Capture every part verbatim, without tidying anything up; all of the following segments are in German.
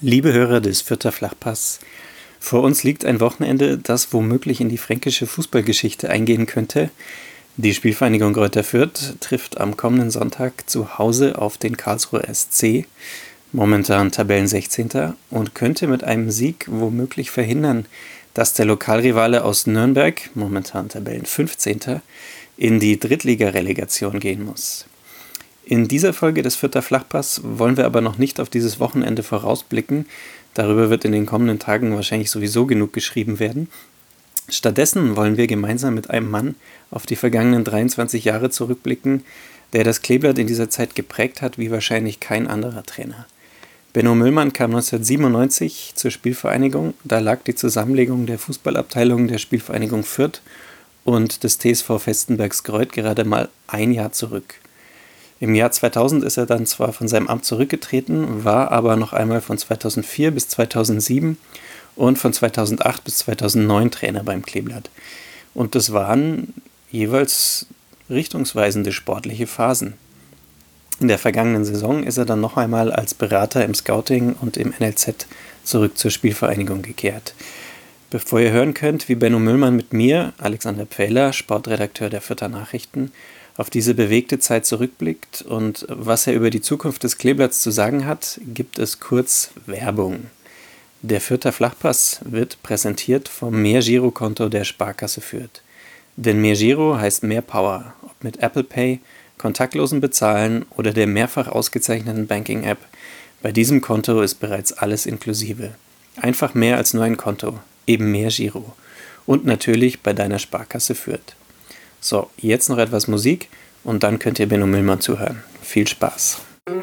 Liebe Hörer des Fürther Flachpass, vor uns liegt ein Wochenende, das womöglich in die fränkische Fußballgeschichte eingehen könnte. Die Spielvereinigung Greuther Fürth trifft am kommenden Sonntag zu Hause auf den Karlsruher S C, momentan Tabellensechzehnter, und könnte mit einem Sieg womöglich verhindern, dass der Lokalrivale aus Nürnberg, momentan Tabellenfünfzehnter, in die Drittligarelegation gehen muss. In dieser Folge des Fürther Flachpass wollen wir aber noch nicht auf dieses Wochenende vorausblicken. Darüber wird in den kommenden Tagen wahrscheinlich sowieso genug geschrieben werden. Stattdessen wollen wir gemeinsam mit einem Mann auf die vergangenen dreiundzwanzig Jahre zurückblicken, der das Kleeblatt in dieser Zeit geprägt hat wie wahrscheinlich kein anderer Trainer. Benno Müllmann kam neunzehnhundertsiebenundneunzig zur Spielvereinigung. Da lag die Zusammenlegung der Fußballabteilungen der Spielvereinigung Fürth und des T S V Vestenbergsgreuth gerade mal ein Jahr zurück. Im Jahr zweitausend ist er dann zwar von seinem Amt zurückgetreten, war aber noch einmal von zweitausendvier bis zweitausendsieben und von zweitausendacht bis zweitausendneun Trainer beim Kleeblatt. Und das waren jeweils richtungsweisende sportliche Phasen. In der vergangenen Saison ist er dann noch einmal als Berater im Scouting und im N L Z zurück zur Spielvereinigung gekehrt. Bevor ihr hören könnt, wie Benno Müllmann mit mir, Alexander Pfähler, Sportredakteur der Fürther Nachrichten, auf diese bewegte Zeit zurückblickt und was er über die Zukunft des Kleeblatts zu sagen hat, gibt es kurz Werbung. Der Fürther Flachpass wird präsentiert vom Mehr-Giro-Konto der Sparkasse Fürth. Denn Mehr-Giro heißt mehr Power, ob mit Apple Pay, kontaktlosen Bezahlen oder der mehrfach ausgezeichneten Banking-App. Bei diesem Konto ist bereits alles inklusive. Einfach mehr als nur ein Konto, eben Mehr-Giro. Und natürlich bei deiner Sparkasse Fürth. So, jetzt noch etwas Musik und dann könnt ihr Benno Müllmann zuhören. Viel Spaß.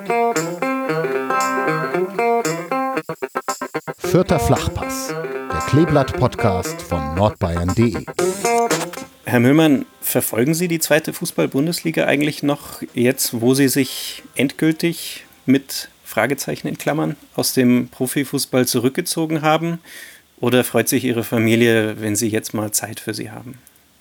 Fürther Flachpass, der Kleeblatt-Podcast von nordbayern punkt de. Herr Müllmann, verfolgen Sie die zweite Fußball-Bundesliga eigentlich noch jetzt, wo Sie sich endgültig mit Fragezeichen in Klammern aus dem Profifußball zurückgezogen haben? Oder freut sich Ihre Familie, wenn Sie jetzt mal Zeit für Sie haben?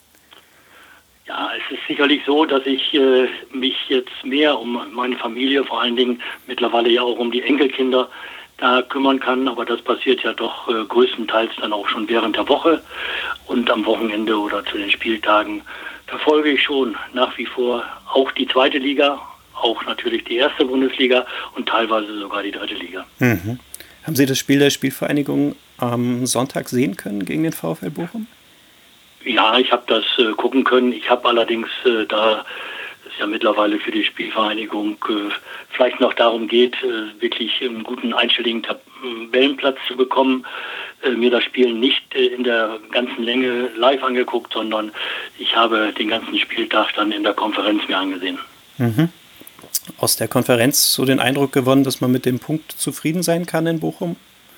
Ja, es ist sicherlich so, dass ich äh, mich jetzt mehr um meine Familie, vor allen Dingen mittlerweile ja auch um die Enkelkinder, da kümmern kann. Aber das passiert ja doch äh, größtenteils dann auch schon während der Woche. Und am Wochenende oder zu den Spieltagen verfolge ich schon nach wie vor auch die zweite Liga, auch natürlich die erste Bundesliga und teilweise sogar die dritte Liga. Mhm. Haben Sie das Spiel der Spielvereinigung am Sonntag sehen können gegen den VfL Bochum? Ja, ich habe das äh, gucken können. Ich habe allerdings, äh, da es ja mittlerweile für die Spielvereinigung äh, vielleicht noch darum geht, äh, wirklich einen guten einstelligen Tabellenplatz zu bekommen, äh, mir das Spiel nicht äh, in der ganzen Länge live angeguckt, sondern ich habe den ganzen Spieltag dann in der Konferenz mir angesehen. Mhm. Aus der Konferenz so den Eindruck gewonnen, dass man mit dem Punkt zufrieden sein kann in Bochum?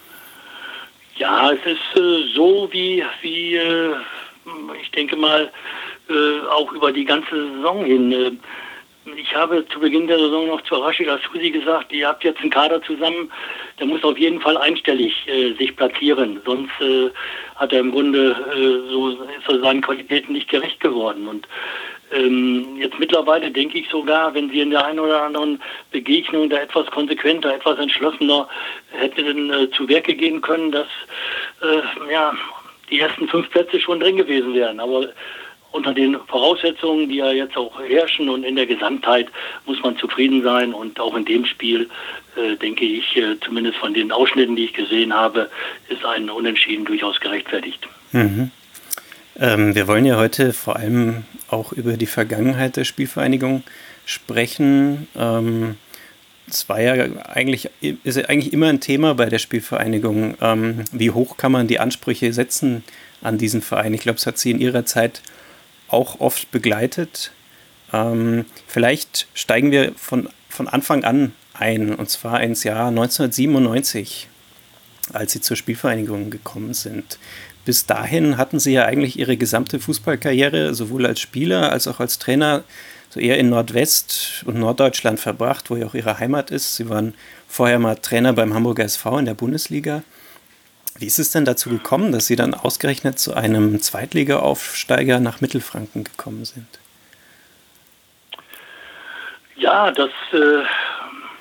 Ja, es ist äh, so wie, wie äh, ich denke mal, äh, auch über die ganze Saison hin. Äh, ich habe zu Beginn der Saison noch zu Rashid Asusi gesagt, ihr habt jetzt einen Kader zusammen, der muss auf jeden Fall einstellig äh, sich platzieren. Sonst äh, hat er im Grunde äh, so, ist er seinen Qualitäten nicht gerecht geworden. Und ähm, jetzt mittlerweile denke ich sogar, wenn sie in der einen oder anderen Begegnung da etwas konsequenter, etwas entschlossener hätten äh, zu Werke gehen können, dass äh, ja die ersten fünf Plätze schon drin gewesen wären. Aber unter den Voraussetzungen, die ja jetzt auch herrschen und in der Gesamtheit, muss man zufrieden sein. Und auch in dem Spiel, äh, denke ich, äh, zumindest von den Ausschnitten, die ich gesehen habe, ist ein Unentschieden durchaus gerechtfertigt. Mhm. Ähm, wir wollen ja heute vor allem auch über die Vergangenheit der Spielvereinigung sprechen. Ähm, Es war ja eigentlich, ist ja eigentlich immer ein Thema bei der Spielvereinigung. Ähm, wie hoch kann man die Ansprüche setzen an diesen Verein? Ich glaube, es hat Sie in Ihrer Zeit auch oft begleitet. Ähm, vielleicht steigen wir von, von Anfang an ein, und zwar ins Jahr neunzehnhundertsiebenundneunzig, als Sie zur Spielvereinigung gekommen sind. Bis dahin hatten Sie ja eigentlich Ihre gesamte Fußballkarriere, sowohl als Spieler als auch als Trainer, so eher in Nordwest- und Norddeutschland verbracht, wo ja auch Ihre Heimat ist. Sie waren vorher mal Trainer beim Hamburger S V in der Bundesliga. Wie ist es denn dazu gekommen, dass Sie dann ausgerechnet zu einem Zweitliga-Aufsteiger nach Mittelfranken gekommen sind? Ja, das äh,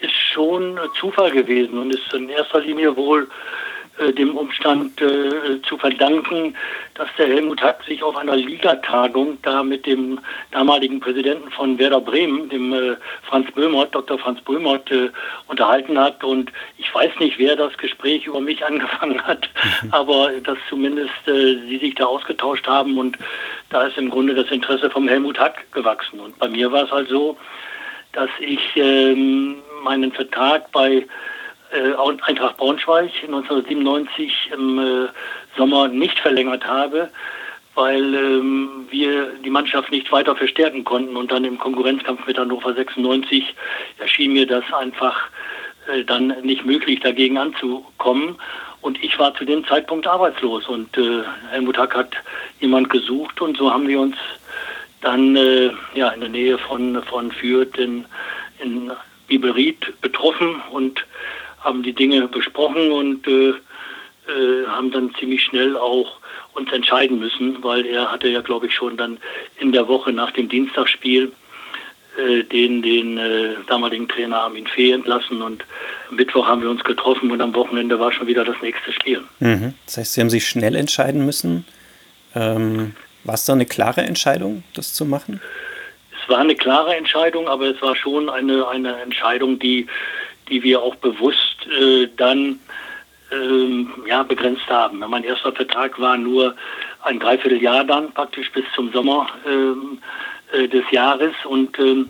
ist schon Zufall gewesen und ist in erster Linie wohl äh, dem Umstand äh, zu verdanken, dass der Helmut Hack sich auf einer Ligatagung da mit dem damaligen Präsidenten von Werder Bremen, dem äh, Franz Böhmert, Doktor Franz Böhmert, äh, unterhalten hat. Und ich weiß nicht, wer das Gespräch über mich angefangen hat, mhm. aber dass zumindest äh, sie sich da ausgetauscht haben und da ist im Grunde das Interesse vom Helmut Hack gewachsen. Und bei mir war es halt so, dass ich ähm, meinen Vertrag bei äh, Eintracht Braunschweig neunzehnhundertsiebenundneunzig im äh, Sommer nicht verlängert habe, weil ähm, wir die Mannschaft nicht weiter verstärken konnten. Und dann im Konkurrenzkampf mit Hannover sechsundneunzig erschien mir das einfach äh, dann nicht möglich, dagegen anzukommen. Und ich war zu dem Zeitpunkt arbeitslos. Und äh, Helmut Hack hat jemand gesucht und so haben wir uns dann äh, ja, in der Nähe von, von Fürth in, in Biberried betroffen und haben die Dinge besprochen und äh, äh, haben dann ziemlich schnell auch uns entscheiden müssen, weil er hatte ja, glaube ich, schon dann in der Woche nach dem Dienstagsspiel äh, den, den äh, damaligen Trainer Armin Fee entlassen und am Mittwoch haben wir uns getroffen und am Wochenende war schon wieder das nächste Spiel. Mhm. Das heißt, Sie haben sich schnell entscheiden müssen. Ähm, war es da eine klare Entscheidung, das zu machen? Es war eine klare Entscheidung, aber es war schon eine, eine Entscheidung, die, die wir auch bewusst äh, dann ähm, ja, begrenzt haben. Mein erster Vertrag war nur ein Dreivierteljahr dann, praktisch bis zum Sommer ähm, äh, des Jahres. Und ähm,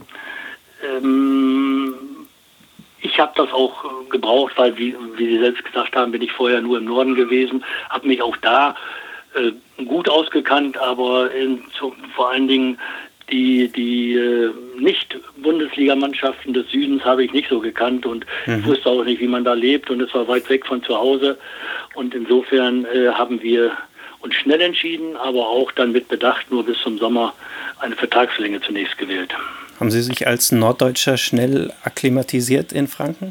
ähm, ich habe das auch gebraucht, weil, wie, wie Sie selbst gesagt haben, bin ich vorher nur im Norden gewesen, habe mich auch da äh, gut ausgekannt, aber in, zu, vor allen Dingen Die, die äh, Nicht-Bundesligamannschaften des Südens habe ich nicht so gekannt und mhm. ich wusste auch nicht, wie man da lebt und es war weit weg von zu Hause. Und insofern äh, haben wir uns schnell entschieden, aber auch dann mit Bedacht nur bis zum Sommer eine Vertragslänge zunächst gewählt. Haben Sie sich als Norddeutscher schnell akklimatisiert in Franken?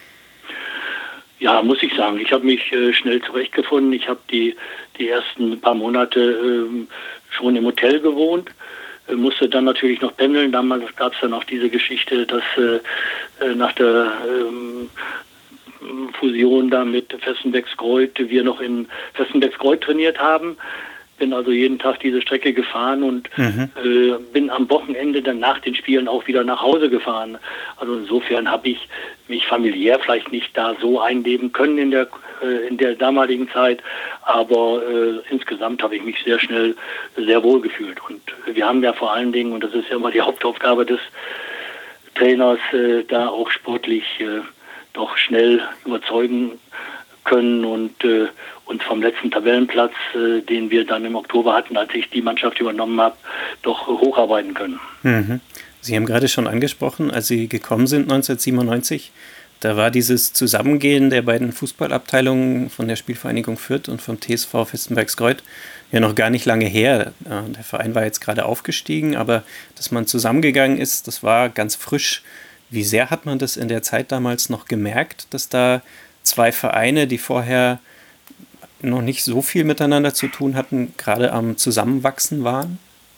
Ja, muss ich sagen. Ich habe mich äh, schnell zurechtgefunden. Ich habe die, die ersten paar Monate äh, schon im Hotel gewohnt. Musste dann natürlich noch pendeln. Damals gab es dann auch diese Geschichte, dass äh, nach der ähm, Fusion da mit Vestenbergskreuth wir noch in Vestenbergskreuth trainiert haben. Bin also jeden Tag diese Strecke gefahren und mhm. äh, bin am Wochenende dann nach den Spielen auch wieder nach Hause gefahren. Also insofern habe ich mich familiär vielleicht nicht da so einleben können in der äh, in der damaligen Zeit, aber äh, insgesamt habe ich mich sehr schnell sehr wohl gefühlt. Und wir haben ja vor allen Dingen, und das ist ja immer die Hauptaufgabe des Trainers, äh, da auch sportlich äh, doch schnell überzeugen können und äh, uns vom letzten Tabellenplatz, äh, den wir dann im Oktober hatten, als ich die Mannschaft übernommen habe, doch hocharbeiten können. Mhm. Sie haben gerade schon angesprochen, als Sie gekommen sind neunzehnhundertsiebenundneunzig, da war dieses Zusammengehen der beiden Fußballabteilungen von der Spielvereinigung Fürth und vom T S V Vestenbergskreuth ja noch gar nicht lange her. Der Verein war jetzt gerade aufgestiegen, aber dass man zusammengegangen ist, das war ganz frisch. Wie sehr hat man das in der Zeit damals noch gemerkt, dass da zwei Vereine, die vorher noch nicht so viel miteinander zu tun hatten, gerade am Zusammenwachsen waren?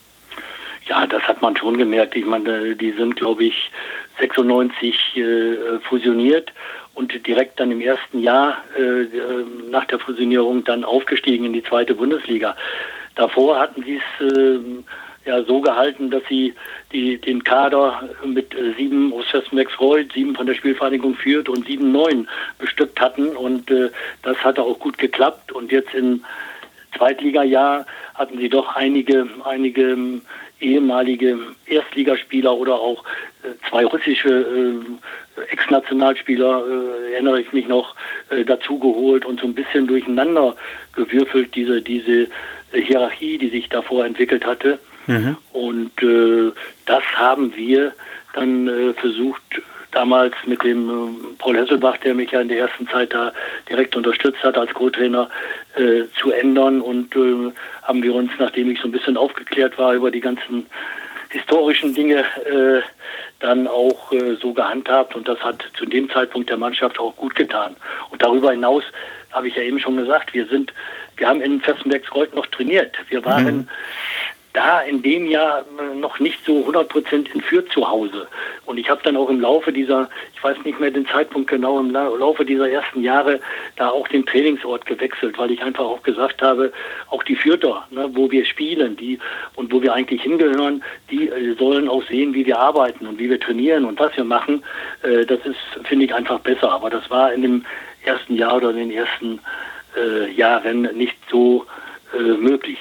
Ja, das hat man schon gemerkt. Ich meine, die sind, glaube ich, sechsundneunzig äh, fusioniert und direkt dann im ersten Jahr äh, nach der Fusionierung dann aufgestiegen in die zweite Bundesliga. Davor hatten sie es äh, ja so gehalten, dass sie die, den Kader mit äh, sieben aus Vestenbergskreuth, sieben von der Spielvereinigung Fürth und sieben neuen bestückt hatten und äh, das hatte auch gut geklappt und jetzt im Zweitligajahr hatten sie doch einige, einige ehemalige Erstligaspieler oder auch äh, zwei russische äh, Ex-Nationalspieler, äh, erinnere ich mich noch, äh, dazugeholt und so ein bisschen durcheinander gewürfelt, diese, diese äh, Hierarchie, die sich davor entwickelt hatte. Mhm. Und äh, das haben wir dann äh, versucht, damals mit dem äh, Paul Hesselbach, der mich ja in der ersten Zeit da direkt unterstützt hat als Co-Trainer, äh, zu ändern und äh, haben wir uns, nachdem ich so ein bisschen aufgeklärt war über die ganzen historischen Dinge, äh, dann auch äh, so gehandhabt und das hat zu dem Zeitpunkt der Mannschaft auch gut getan. Und darüber hinaus habe ich ja eben schon gesagt, wir sind, wir haben in Vestenbergskreuth noch trainiert. Wir waren mhm. da in dem Jahr noch nicht so hundert Prozent in Fürth zu Hause. Und ich habe dann auch im Laufe dieser, ich weiß nicht mehr den Zeitpunkt genau, im Laufe dieser ersten Jahre da auch den Trainingsort gewechselt, weil ich einfach auch gesagt habe, auch die Fürther, ne, wo wir spielen, die und wo wir eigentlich hingehören, die äh, sollen auch sehen, wie wir arbeiten und wie wir trainieren und was wir machen. Äh, das ist, finde ich, einfach besser. Aber das war in dem ersten Jahr oder in den ersten äh, Jahren nicht so äh, möglich.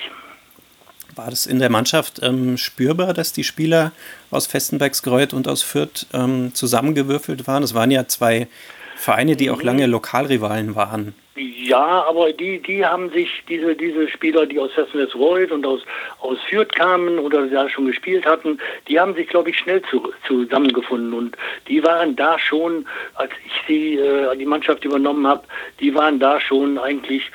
War das in der Mannschaft ähm, spürbar, dass die Spieler aus Vestenbergsgreuth und aus Fürth ähm, zusammengewürfelt waren? Es waren ja zwei Vereine, die auch lange Lokalrivalen waren. Ja, aber die, die haben sich, diese, diese Spieler, die aus Vestenbergsgreuth und aus, aus Fürth kamen oder da schon gespielt hatten, die haben sich, glaube ich, schnell zu, zusammengefunden. Und die waren da schon, als ich sie, äh, die Mannschaft übernommen habe, die waren da schon eigentlich,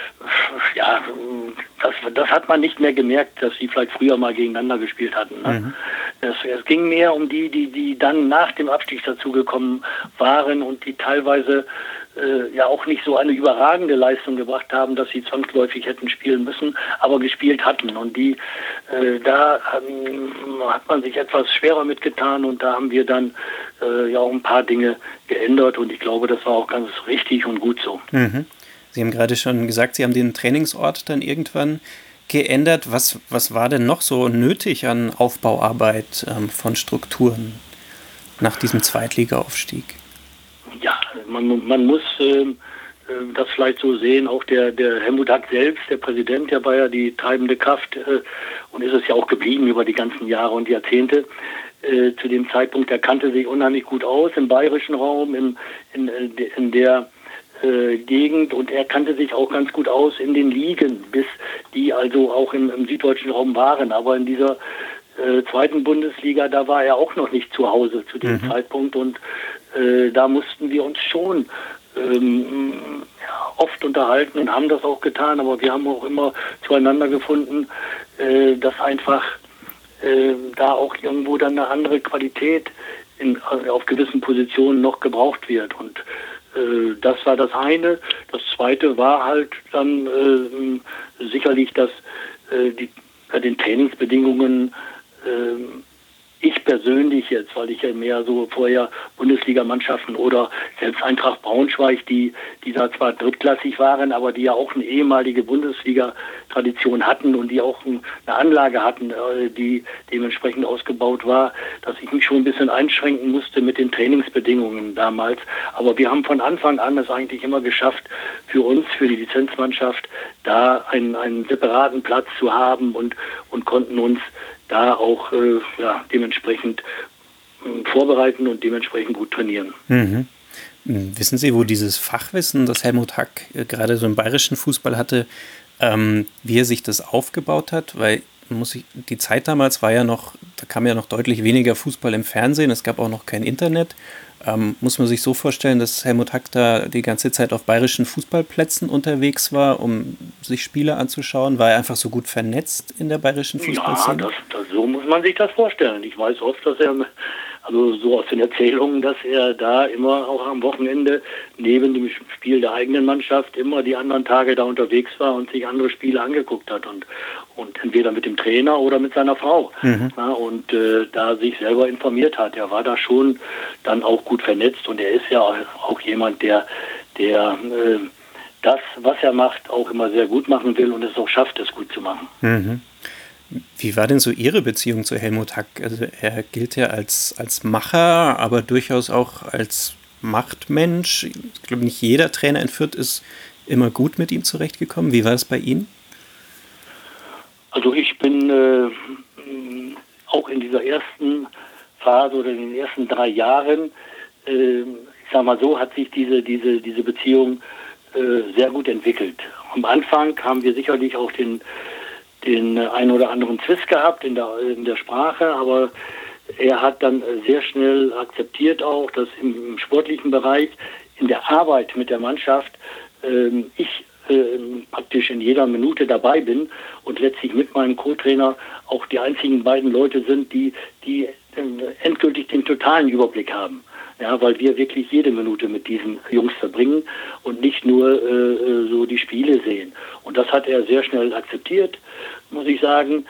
ja, das, das hat man nicht mehr gemerkt, dass sie vielleicht früher mal gegeneinander gespielt hatten. Ne? Mhm. Es, es ging mehr um die, die, die dann nach dem Abstieg dazugekommen waren und die teilweise äh, ja auch nicht so eine überragende Leistung gebracht haben, dass sie zwangsläufig hätten spielen müssen, aber gespielt hatten. Und die, äh, da ähm, hat man sich etwas schwerer mitgetan und da haben wir dann äh, ja auch ein paar Dinge geändert und ich glaube, das war auch ganz richtig und gut so. Mhm. Sie haben gerade schon gesagt, Sie haben den Trainingsort dann irgendwann geändert. Was, was war denn noch so nötig an Aufbauarbeit ähm, von Strukturen nach diesem Zweitligaaufstieg? Ja, man, man muss äh, das vielleicht so sehen, auch der, der Helmut Hack selbst, der Präsident, der war ja die treibende Kraft äh, und ist es ja auch geblieben über die ganzen Jahre und Jahrzehnte. Äh, zu dem Zeitpunkt, der kannte sich unheimlich gut aus im bayerischen Raum, im, in, in der Äh, Gegend und er kannte sich auch ganz gut aus in den Ligen, bis die also auch im, im süddeutschen Raum waren. Aber in dieser äh, zweiten Bundesliga, da war er auch noch nicht zu Hause zu dem mhm. Zeitpunkt und äh, da mussten wir uns schon ähm, ja, oft unterhalten und haben das auch getan, aber wir haben auch immer zueinander gefunden, äh, dass einfach äh, da auch irgendwo dann eine andere Qualität in, auf gewissen Positionen noch gebraucht wird und das war das eine. Das zweite war halt dann äh, sicherlich, dass äh, die, bei den Trainingsbedingungen äh, ich persönlich jetzt, weil ich ja mehr so vorher Bundesligamannschaften oder selbst Eintracht Braunschweig, die, die da zwar drittklassig waren, aber die ja auch eine ehemalige Bundesliga-Tradition hatten und die auch eine Anlage hatten, die dementsprechend ausgebaut war, dass ich mich schon ein bisschen einschränken musste mit den Trainingsbedingungen damals. Aber wir haben von Anfang an es eigentlich immer geschafft, für uns, für die Lizenzmannschaft, da einen, einen separaten Platz zu haben und, und konnten uns da auch äh, ja, dementsprechend äh, vorbereiten und dementsprechend gut trainieren. Mhm. Wissen Sie, wo dieses Fachwissen, das Helmut Hack äh, gerade so im bayerischen Fußball hatte, ähm, wie er sich das aufgebaut hat? Weil muss ich, die Zeit damals war ja noch, da kam ja noch deutlich weniger Fußball im Fernsehen, es gab auch noch kein Internet. Ähm, muss man sich so vorstellen, dass Helmut Hack da die ganze Zeit auf bayerischen Fußballplätzen unterwegs war, um sich Spiele anzuschauen? War er einfach so gut vernetzt in der bayerischen Fußballszene? Ja, das, das, so muss man sich das vorstellen. Ich weiß oft, dass er, also so aus den Erzählungen, dass er da immer auch am Wochenende neben dem Spiel der eigenen Mannschaft immer die anderen Tage da unterwegs war und sich andere Spiele angeguckt hat und, und entweder mit dem Trainer oder mit seiner Frau mhm. ja, und äh, da sich selber informiert hat. Er war da schon dann auch gut vernetzt und er ist ja auch jemand, der, der äh, das, was er macht, auch immer sehr gut machen will und es auch schafft, es gut zu machen. Mhm. Wie war denn so Ihre Beziehung zu Helmut Hack? Also er gilt ja als, als Macher, aber durchaus auch als Machtmensch. Ich glaube, nicht jeder Trainer in Fürth ist immer gut mit ihm zurechtgekommen. Wie war es bei Ihnen? Also ich bin äh, auch in dieser ersten Phase oder in den ersten drei Jahren, äh, ich sag mal so, hat sich diese, diese, diese Beziehung äh, sehr gut entwickelt. Am Anfang haben wir sicherlich auch den den einen oder anderen Zwist gehabt in der, in der Sprache, aber er hat dann sehr schnell akzeptiert auch, dass im, im sportlichen Bereich, in der Arbeit mit der Mannschaft, ähm, ich ähm, praktisch in jeder Minute dabei bin und letztlich mit meinem Co-Trainer auch die einzigen beiden Leute sind, die, die äh, endgültig den totalen Überblick haben. Ja, weil wir wirklich jede Minute mit diesen Jungs verbringen und nicht nur äh, so die Spiele sehen. Und das hat er sehr schnell akzeptiert, muss ich sagen.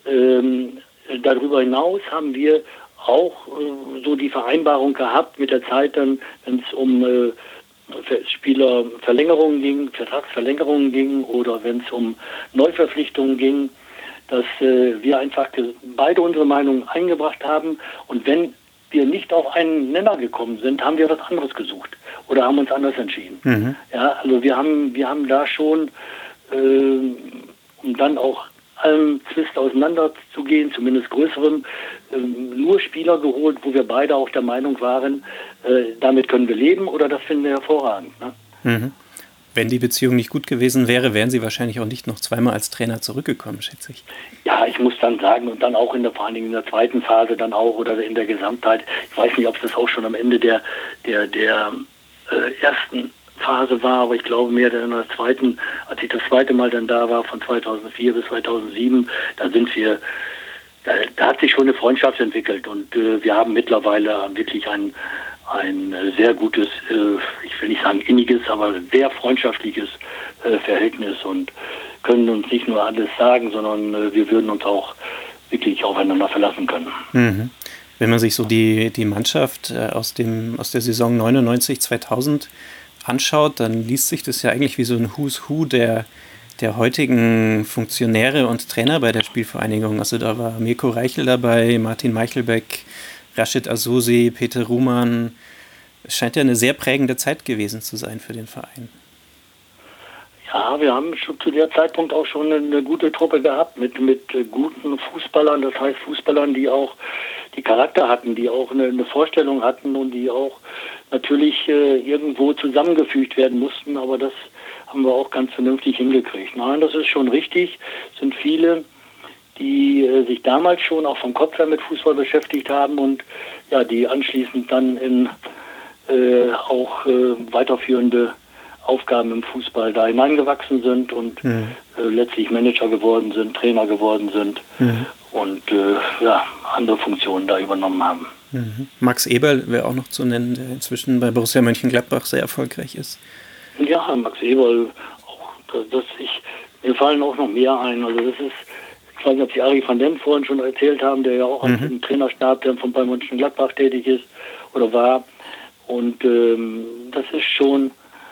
Ähm, darüber hinaus haben wir auch äh, so die Vereinbarung gehabt mit der Zeit dann, wenn es um äh, Spielerverlängerungen ging, Vertragsverlängerungen ging oder wenn es um Neuverpflichtungen ging, dass äh, wir einfach beide unsere Meinung eingebracht haben und wenn wir nicht auf einen Nenner gekommen sind, haben wir was anderes gesucht oder haben uns anders entschieden. Mhm. Ja, also wir haben wir haben da schon, äh, um dann auch allem Zwist auseinanderzugehen, zumindest größerem, äh, nur Spieler geholt, wo wir beide auch der Meinung waren, äh, damit können wir leben oder das finden wir hervorragend. Ne? Mhm. Wenn die Beziehung nicht gut gewesen wäre, wären Sie wahrscheinlich auch nicht noch zweimal als Trainer zurückgekommen, schätze ich. Ja, ich muss dann sagen, und dann auch in der, vor allen Dingen in der zweiten Phase dann auch oder in der Gesamtheit, ich weiß nicht, ob das auch schon am Ende der, der, der äh, ersten Phase war, aber ich glaube mehr in der zweiten, als ich das zweite Mal dann da war, von zweitausendvier bis zweitausendsieben, da sind wir, da, da hat sich schon eine Freundschaft entwickelt und äh, wir haben mittlerweile wirklich ein, ein sehr gutes, äh, ich will nicht sagen inniges, aber sehr freundschaftliches äh, Verhältnis und können uns nicht nur alles sagen, sondern äh, wir würden uns auch wirklich aufeinander verlassen können. Mhm. Wenn man sich so die, die Mannschaft äh, aus, dem, aus der Saison neunundneunzig zweitausend anschaut, dann liest sich das ja eigentlich wie so ein Who's Who der, der heutigen Funktionäre und Trainer bei der Spielvereinigung. Also da war Mirko Reichel dabei, Martin Meichelbeck, Rashid Azusi, Peter Ruhmann. Es scheint ja eine sehr prägende Zeit gewesen zu sein für den Verein. Ja, wir haben schon zu der Zeitpunkt auch schon eine gute Truppe gehabt mit, mit guten Fußballern, das heißt Fußballern, die auch die Charakter hatten, die auch eine, eine Vorstellung hatten und die auch natürlich äh, irgendwo zusammengefügt werden mussten, aber das haben wir auch ganz vernünftig hingekriegt. Nein, das ist schon richtig, es sind viele, die äh, sich damals schon auch vom Kopf her mit Fußball beschäftigt haben und ja, die anschließend dann in äh, auch äh, weiterführende Aufgaben im Fußball da hineingewachsen sind und mhm. äh, letztlich Manager geworden sind, Trainer geworden sind mhm. und äh, ja, andere Funktionen da übernommen haben. Mhm. Max Eberl wäre auch noch zu nennen, der inzwischen bei Borussia Mönchengladbach sehr erfolgreich ist. Ja, Max Eberl, auch, das, das ich, mir fallen auch noch mehr ein. Also das ist, ich weiß nicht, ob Sie Ari van Den vorhin schon erzählt haben, der ja auch mhm. im Trainerstab der von bei Mönchengladbach tätig ist oder war. Und ähm, das ist schon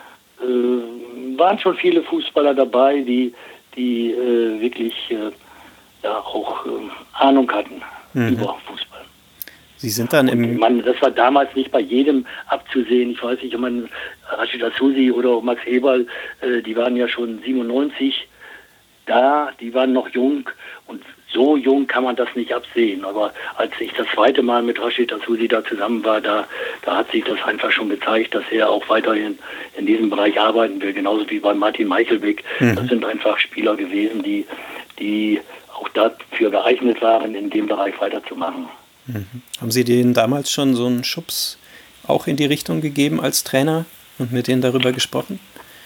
Äh, waren schon viele Fußballer dabei, die, die äh, wirklich äh, ja auch äh, Ahnung hatten mhm. über Fußball. Sie sind dann im... Und, man, das war damals nicht bei jedem abzusehen. Ich weiß nicht, ich meine, Rashid Azusi oder Max Eberl, äh, die waren ja schon siebenundneunzig da, die waren noch jung und so jung kann man das nicht absehen. Aber als ich das zweite Mal mit Rashid Azusi da zusammen war, da, da hat sich das einfach schon gezeigt, dass er auch weiterhin in diesem Bereich arbeiten will. Genauso wie bei Martin Meichelbeck. Mhm. Das sind einfach Spieler gewesen, die, die auch dafür geeignet waren, in dem Bereich weiterzumachen. Mhm. Haben Sie denen damals schon so einen Schubs auch in die Richtung gegeben als Trainer und mit denen darüber gesprochen?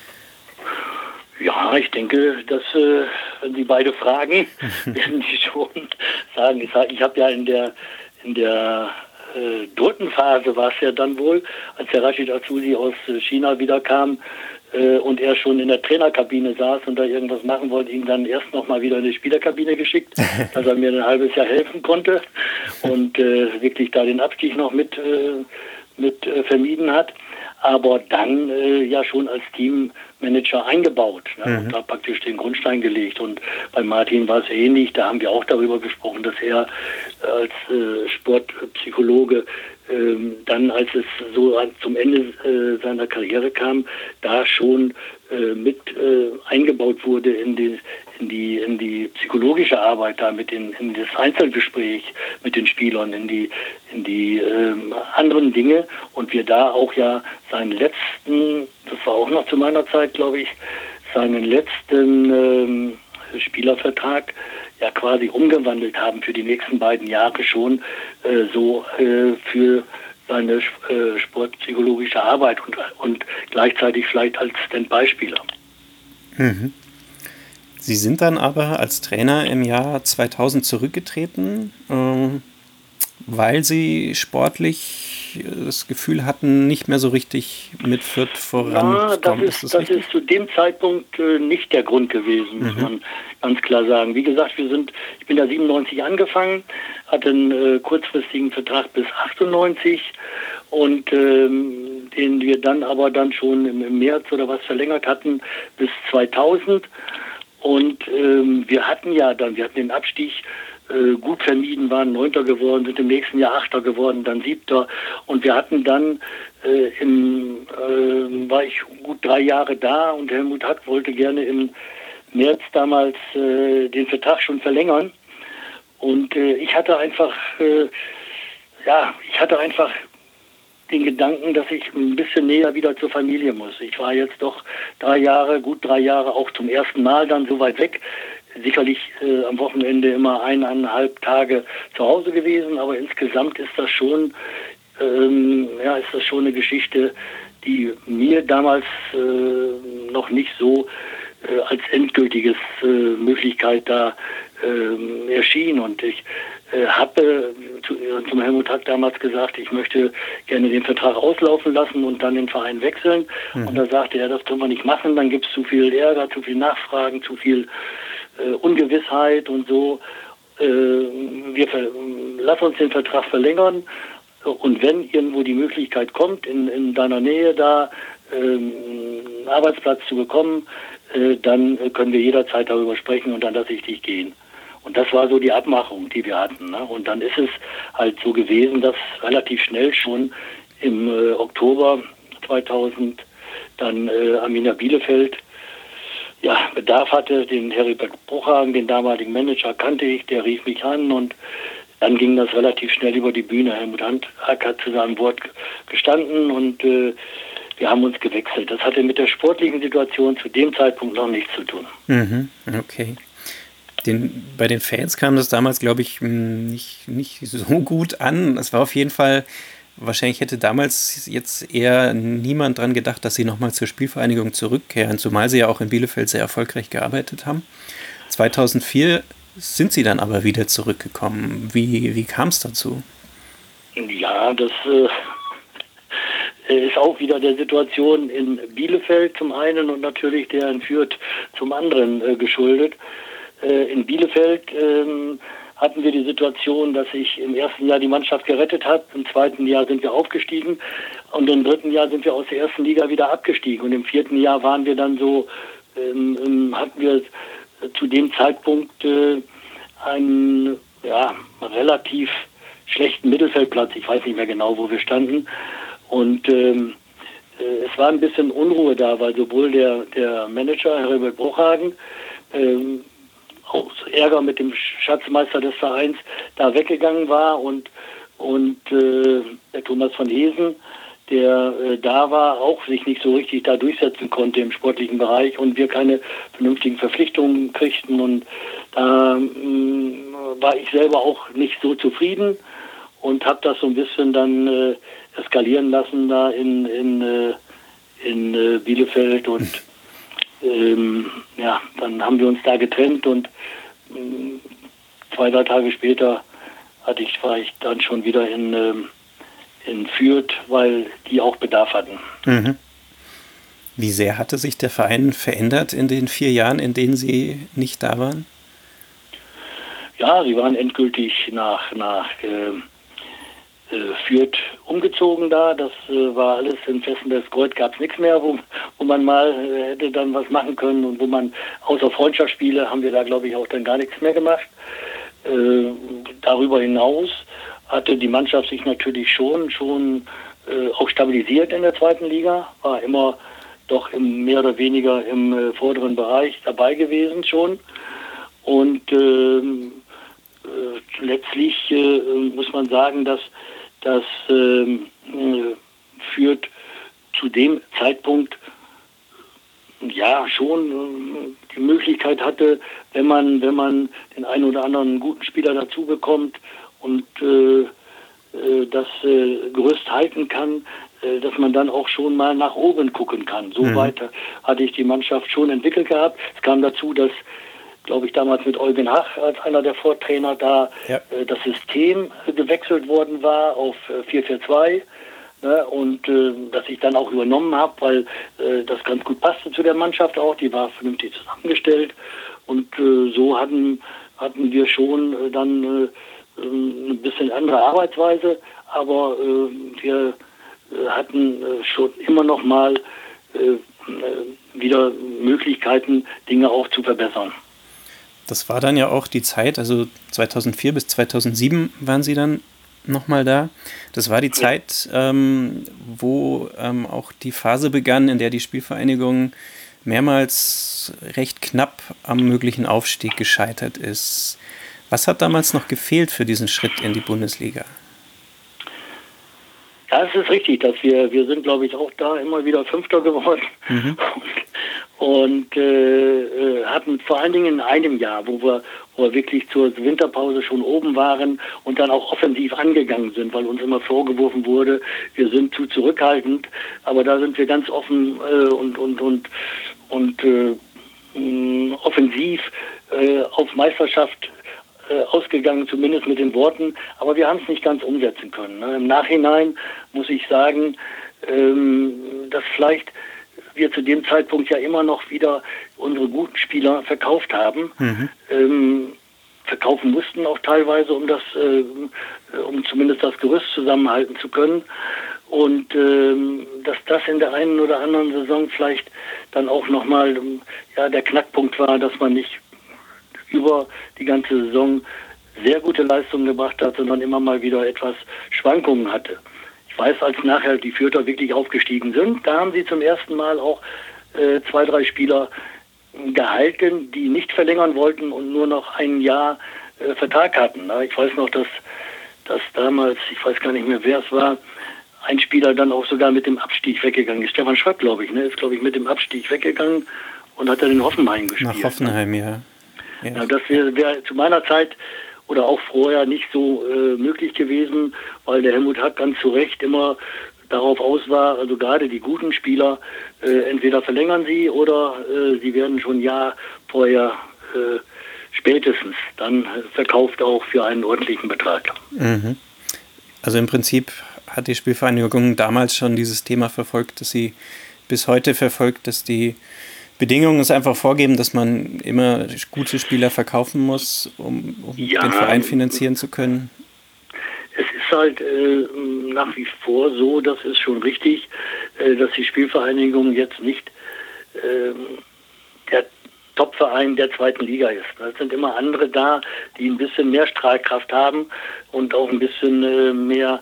Ja, ich denke, dass, äh, wenn Sie beide fragen, werden die schon sagen. Ich, ich habe ja in der in der äh, dritten Phase war es ja dann wohl, als der Rashid Azusi aus China wiederkam äh, und er schon in der Trainerkabine saß und da irgendwas machen wollte, ihn dann erst noch mal wieder in die Spielerkabine geschickt, dass er mir ein halbes Jahr helfen konnte und äh, wirklich da den Abstieg noch mit, äh, mit äh, vermieden hat. Aber dann äh, ja schon als Teammanager eingebaut, ne, mhm. und da praktisch den Grundstein gelegt. Und bei Martin war es ähnlich, da haben wir auch darüber gesprochen, dass er als äh, Sportpsychologe äh, dann, als es so an, zum Ende äh, seiner Karriere kam, da schon äh, mit äh, eingebaut wurde in die, in die in die psychologische Arbeit da, mit in, in das Einzelgespräch mit den Spielern, in die in die ähm, anderen Dinge und wir da auch ja seinen letzten, das war auch noch zu meiner Zeit, glaube ich, seinen letzten ähm, Spielervertrag ja quasi umgewandelt haben für die nächsten beiden Jahre schon äh, so äh, für seine äh, sportpsychologische Arbeit und, und gleichzeitig vielleicht als Stand-by-Spieler. Mhm. Sie sind dann aber als Trainer im Jahr zweitausend zurückgetreten, äh, weil Sie sportlich ich das Gefühl hatten, nicht mehr so richtig mit Fürth voranzukommen. Ja, das ist, ist das, das ist zu dem Zeitpunkt äh, nicht der Grund gewesen, muss mhm. man ganz klar sagen. Wie gesagt, wir sind, ich bin da siebenundneunzig angefangen, hatte einen äh, kurzfristigen Vertrag bis achtundneunzig und ähm, den wir dann aber dann schon im, im März oder was verlängert hatten bis zweitausend. Und ähm, wir hatten ja dann, wir hatten den Abstieg äh, gut vermieden, waren Neunter geworden, sind im nächsten Jahr Achter geworden, dann Siebter. Und wir hatten dann, äh, im, äh, war ich gut drei Jahre da und Helmut Hack wollte gerne im März damals äh, den Vertrag schon verlängern. Und äh, ich hatte einfach, äh, ja, ich hatte einfach den Gedanken, dass ich ein bisschen näher wieder zur Familie muss. Ich war jetzt doch drei Jahre, gut drei Jahre, auch zum ersten Mal dann so weit weg. Sicherlich äh, am Wochenende immer eineinhalb Tage zu Hause gewesen, aber insgesamt ist das schon, ähm, ja, ist das schon eine Geschichte, die mir damals äh, noch nicht so äh, als endgültiges äh, Möglichkeit da äh, erschien. Und ich äh, habe zu, äh, zum Helmut Hack damals gesagt, ich möchte gerne den Vertrag auslaufen lassen und dann den Verein wechseln. Mhm. Und da sagte er, das können wir nicht machen, dann gibt es zu viel Ärger, zu viel Nachfragen, zu viel äh, Ungewissheit und so. Äh, wir ver- lass uns den Vertrag verlängern und wenn irgendwo die Möglichkeit kommt, in, in deiner Nähe da äh, einen Arbeitsplatz zu bekommen, äh, dann können wir jederzeit darüber sprechen und dann lasse ich dich gehen. Und das war so die Abmachung, die wir hatten. Ne? Und dann ist es halt so gewesen, dass relativ schnell schon im äh, Oktober zweitausend dann äh, Arminia Bielefeld ja, Bedarf hatte. Den Heribert Bruchhagen, den damaligen Manager, kannte ich, der rief mich an und dann ging das relativ schnell über die Bühne. Helmut Hack hat zu seinem Wort gestanden und äh, wir haben uns gewechselt. Das hatte mit der sportlichen Situation zu dem Zeitpunkt noch nichts zu tun. Mhm, okay. Den, bei den Fans kam das damals, glaube ich, nicht, nicht so gut an. Es war auf jeden Fall, wahrscheinlich hätte damals jetzt eher niemand dran gedacht, dass sie nochmal zur Spielvereinigung zurückkehren, zumal sie ja auch in Bielefeld sehr erfolgreich gearbeitet haben. zweitausendvier sind sie dann aber wieder zurückgekommen. Wie, wie kam es dazu? Ja, das äh, ist auch wieder der Situation in Bielefeld zum einen und natürlich der in Fürth zum anderen äh, geschuldet. In Bielefeld ähm, hatten wir die Situation, dass sich im ersten Jahr die Mannschaft gerettet hat, im zweiten Jahr sind wir aufgestiegen und im dritten Jahr sind wir aus der ersten Liga wieder abgestiegen und im vierten Jahr waren wir dann so, ähm, hatten wir zu dem Zeitpunkt äh, einen ja, relativ schlechten Mittelfeldplatz, ich weiß nicht mehr genau, wo wir standen und ähm, äh, es war ein bisschen Unruhe da, weil sowohl der, der Manager, Heribert Bruchhagen, ähm, aus Ärger mit dem Schatzmeister des Vereins da weggegangen war und und äh, der Thomas von Hesen, der äh, da war, auch sich nicht so richtig da durchsetzen konnte im sportlichen Bereich und wir keine vernünftigen Verpflichtungen kriegten und da mh, war ich selber auch nicht so zufrieden und habe das so ein bisschen dann äh, eskalieren lassen da in in äh, in äh, Bielefeld und Ähm, ja, dann haben wir uns da getrennt und ähm, zwei, drei Tage später hatte ich, war ich dann schon wieder in, ähm, in Fürth, weil die auch Bedarf hatten. Mhm. Wie sehr hatte sich der Verein verändert in den vier Jahren, in denen Sie nicht da waren? Ja, sie waren endgültig nach, nach äh, äh, Fürth umgezogen da. Das äh, war alles in Fessenbergskreuz, gab es nichts mehr, wo, wo man mal äh, hätte dann was machen können und wo man, außer Freundschaftsspiele, haben wir da glaube ich auch dann gar nichts mehr gemacht. Äh, darüber hinaus hatte die Mannschaft sich natürlich schon, schon äh, auch stabilisiert in der zweiten Liga, war immer doch im, mehr oder weniger im äh, vorderen Bereich dabei gewesen schon. Und ähm, äh, letztlich äh, muss man sagen, dass das ähm, äh, Fürth zu dem Zeitpunkt ja schon äh, die Möglichkeit hatte, wenn man wenn man den einen oder anderen guten Spieler dazu bekommt und äh, äh, das äh, Gerüst halten kann, äh, dass man dann auch schon mal nach oben gucken kann. So mhm. weit hatte ich die Mannschaft schon entwickelt gehabt. Es kam dazu, dass glaube ich, damals mit Eugen Hach als einer der Vortrainer da ja. äh, das System gewechselt worden war auf äh, vier vier zwei. Ne, und äh, dass ich dann auch übernommen habe, weil äh, das ganz gut passte zu der Mannschaft auch, die war vernünftig zusammengestellt und äh, so hatten, hatten wir schon äh, dann äh, ein bisschen andere Arbeitsweise, aber äh, wir äh, hatten äh, schon immer noch mal äh, wieder Möglichkeiten, Dinge auch zu verbessern. Das war dann ja auch die Zeit, also zweitausendvier bis zweitausendsieben waren Sie dann nochmal da. Das war die Zeit, ähm, wo ähm, auch die Phase begann, in der die Spielvereinigung mehrmals recht knapp am möglichen Aufstieg gescheitert ist. Was hat damals noch gefehlt für diesen Schritt in die Bundesliga? Ja, es ist richtig, dass wir, wir sind, glaube ich, auch da immer wieder Fünfter geworden. Mhm. Und äh, hatten vor allen Dingen in einem Jahr, wo wir, wo wir wirklich zur Winterpause schon oben waren und dann auch offensiv angegangen sind, weil uns immer vorgeworfen wurde, wir sind zu zurückhaltend. Aber da sind wir ganz offen äh, und, und, und, und äh, mh, offensiv äh, auf Meisterschaft ausgegangen, zumindest mit den Worten, aber wir haben es nicht ganz umsetzen können. Im Nachhinein muss ich sagen, dass vielleicht wir zu dem Zeitpunkt ja immer noch wieder unsere guten Spieler verkauft haben, mhm. verkaufen mussten auch teilweise, um das, um zumindest das Gerüst zusammenhalten zu können. Und dass das in der einen oder anderen Saison vielleicht dann auch nochmal ja, der Knackpunkt war, dass man nicht über die ganze Saison sehr gute Leistungen gebracht hat, sondern immer mal wieder etwas Schwankungen hatte. Ich weiß, als nachher die Fürther wirklich aufgestiegen sind, da haben sie zum ersten Mal auch äh, zwei, drei Spieler gehalten, die nicht verlängern wollten und nur noch ein Jahr äh, Vertrag hatten. Na, ich weiß noch, dass, dass damals, ich weiß gar nicht mehr, wer es war, ein Spieler dann auch sogar mit dem Abstieg weggegangen ist. Stefan Schwack, glaube ich, ne, ist, glaube ich, mit dem Abstieg weggegangen und hat dann in Hoffenheim gespielt. Nach Hoffenheim, ja. Ja. Ja, das wäre wär zu meiner Zeit oder auch vorher nicht so äh, möglich gewesen, weil der Helmut Hack ganz zu Recht immer darauf aus war, also gerade die guten Spieler, äh, entweder verlängern sie oder äh, sie werden schon ein Jahr vorher äh, spätestens dann verkauft auch für einen ordentlichen Betrag. Mhm. Also im Prinzip hat die Spielvereinigung damals schon dieses Thema verfolgt, das sie bis heute verfolgt, dass die Bedingungen es einfach vorgeben, dass man immer gute Spieler verkaufen muss, um, um ja, den Verein finanzieren zu können? Es ist halt äh, nach wie vor so, das ist schon richtig, äh, dass die Spielvereinigung jetzt nicht äh, der Topverein der zweiten Liga ist. Es sind immer andere da, die ein bisschen mehr Strahlkraft haben und auch ein bisschen äh, mehr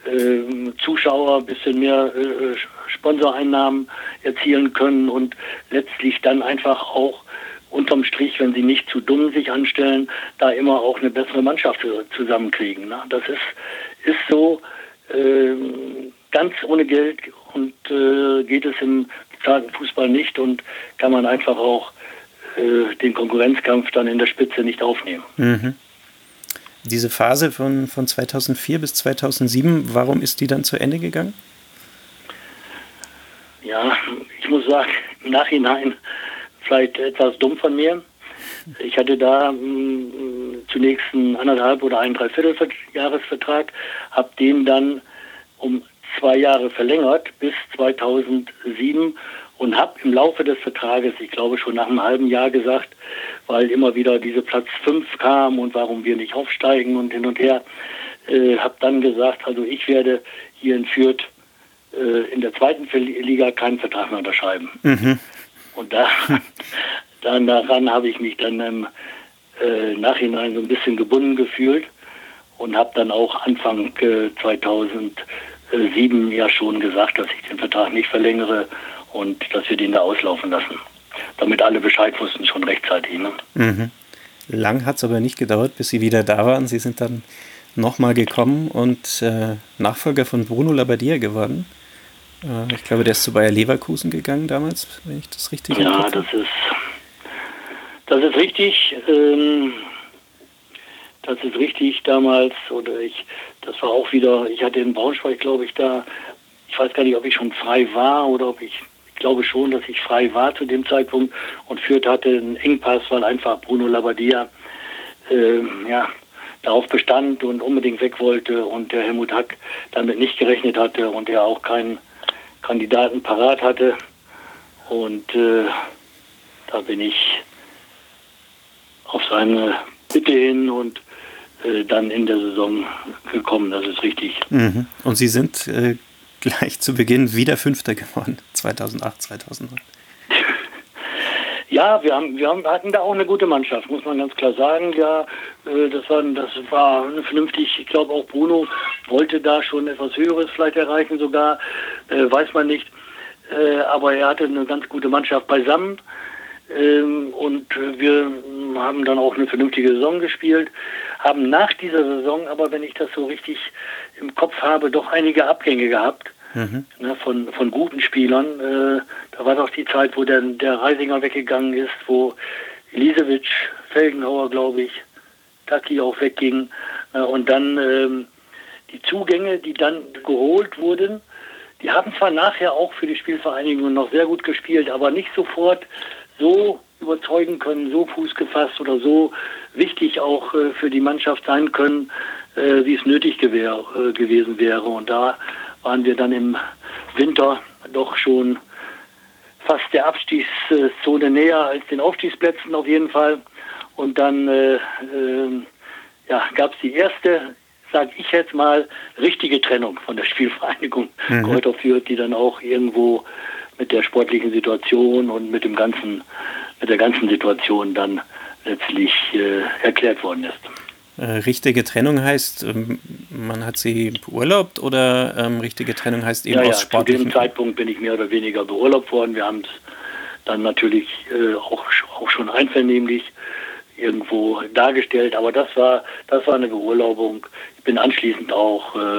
äh, Zuschauer, ein bisschen mehr äh, Sponsoreinnahmen erzielen können und letztlich dann einfach auch unterm Strich, wenn sie nicht zu dumm sich anstellen, da immer auch eine bessere Mannschaft zusammenkriegen. Ne? Das ist, ist so, äh, ganz ohne Geld und äh, geht es im bezahlten Fußball nicht und kann man einfach auch äh, den Konkurrenzkampf dann in der Spitze nicht aufnehmen. Mhm. Diese Phase von, von zweitausendvier bis zweitausendsieben, warum ist die dann zu Ende gegangen? Ja, ich muss sagen, im Nachhinein vielleicht etwas dumm von mir. Ich hatte da mh, zunächst einen anderthalb oder einen Dreivierteljahresvertrag, habe den dann um zwei Jahre verlängert bis zweitausendsieben und habe im Laufe des Vertrages, ich glaube schon nach einem halben Jahr gesagt, weil immer wieder diese Platz fünf kam und warum wir nicht aufsteigen und hin und her, äh, habe dann gesagt, also ich werde hier in Fürth äh, in der zweiten Liga keinen Vertrag mehr unterschreiben. Mhm. Und da, dann daran habe ich mich dann im äh, Nachhinein so ein bisschen gebunden gefühlt und habe dann auch Anfang äh, zweitausendsieben ja schon gesagt, dass ich den Vertrag nicht verlängere und dass wir den da auslaufen lassen. Damit alle Bescheid wussten, schon rechtzeitig. Ne? Mhm. Lang hat es aber nicht gedauert, bis Sie wieder da waren. Sie sind dann nochmal gekommen und äh, Nachfolger von Bruno Labbadia geworden. Äh, ich glaube, der ist zu Bayer Leverkusen gegangen damals, wenn ich das richtig erinnere. Ja, das ist, das ist richtig. Ähm, das ist richtig damals. Oder ich, das war auch wieder, ich hatte in Braunschweig, glaube ich, da, ich weiß gar nicht, ob ich schon frei war oder ob ich, glaube schon, dass ich frei war zu dem Zeitpunkt und Fürth hatte einen Engpass, weil einfach Bruno Labbadia äh, ja, darauf bestand und unbedingt weg wollte und der Helmut Hack damit nicht gerechnet hatte und er auch keinen Kandidaten parat hatte. Und äh, da bin ich auf seine Bitte hin und äh, dann in der Saison gekommen, das ist richtig. Mhm. Und Sie sind äh, gleich zu Beginn wieder Fünfter geworden, zweitausendacht, zweitausendneun. Ja, wir haben, wir haben, hatten da auch eine gute Mannschaft, muss man ganz klar sagen. Ja, äh, das war, das war vernünftig. Ich glaube auch Bruno wollte da schon etwas Höheres vielleicht erreichen sogar, äh, weiß man nicht. Äh, aber er hatte eine ganz gute Mannschaft beisammen. Ähm, und wir haben dann auch eine vernünftige Saison gespielt, haben nach dieser Saison, aber wenn ich das so richtig im Kopf habe, doch einige Abgänge gehabt. Mhm. Ne, von, von guten Spielern. Äh, da war doch die Zeit, wo der, der Reisinger weggegangen ist, wo Elisewitsch, Felgenhauer, glaube ich, Taki auch wegging. Äh, und dann ähm, die Zugänge, die dann geholt wurden, die haben zwar nachher auch für die Spielvereinigung noch sehr gut gespielt, aber nicht sofort so überzeugen können, so Fuß gefasst oder so wichtig auch äh, für die Mannschaft sein können, äh, wie es nötig gewär, äh, gewesen wäre. Und da waren wir dann im Winter doch schon fast der Abstiegszone näher als den Aufstiegsplätzen auf jeden Fall. Und dann äh, äh, ja, gab es die erste, sage ich jetzt mal, richtige Trennung von der Spielvereinigung mhm. Greuther Fürth, die dann auch irgendwo mit der sportlichen Situation und mit dem ganzen, mit der ganzen Situation dann letztlich äh, erklärt worden ist. Äh, richtige Trennung heißt, ähm, man hat sie beurlaubt oder ähm, richtige Trennung heißt eben ja, aus ja, sportlichen... Zu dem Zeitpunkt bin ich mehr oder weniger beurlaubt worden. Wir haben es dann natürlich äh, auch, auch schon einvernehmlich irgendwo dargestellt, aber das war, das war eine Beurlaubung. Ich bin anschließend auch, äh,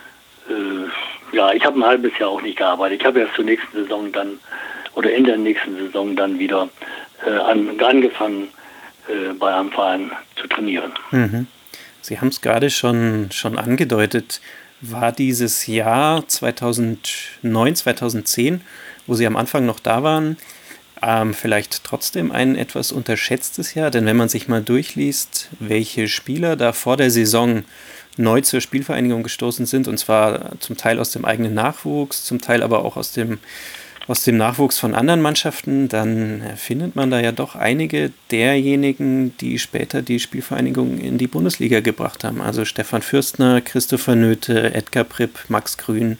äh, ja, ich habe ein halbes Jahr auch nicht gearbeitet. Ich habe erst zur nächsten Saison dann, oder in der nächsten Saison dann wieder äh, an, angefangen, äh, bei einem Verein zu trainieren. Mhm. Sie haben es gerade schon, schon angedeutet. War dieses Jahr zweitausendneun, zweitausendzehn, wo Sie am Anfang noch da waren, ähm, vielleicht trotzdem ein etwas unterschätztes Jahr? Denn wenn man sich mal durchliest, welche Spieler da vor der Saison neu zur Spielvereinigung gestoßen sind, und zwar zum Teil aus dem eigenen Nachwuchs, zum Teil aber auch aus dem, aus dem Nachwuchs von anderen Mannschaften, dann findet man da ja doch einige derjenigen, die später die Spielvereinigung in die Bundesliga gebracht haben. Also Stefan Fürstner, Christopher Nöthe, Edgar Pripp, Max Grün.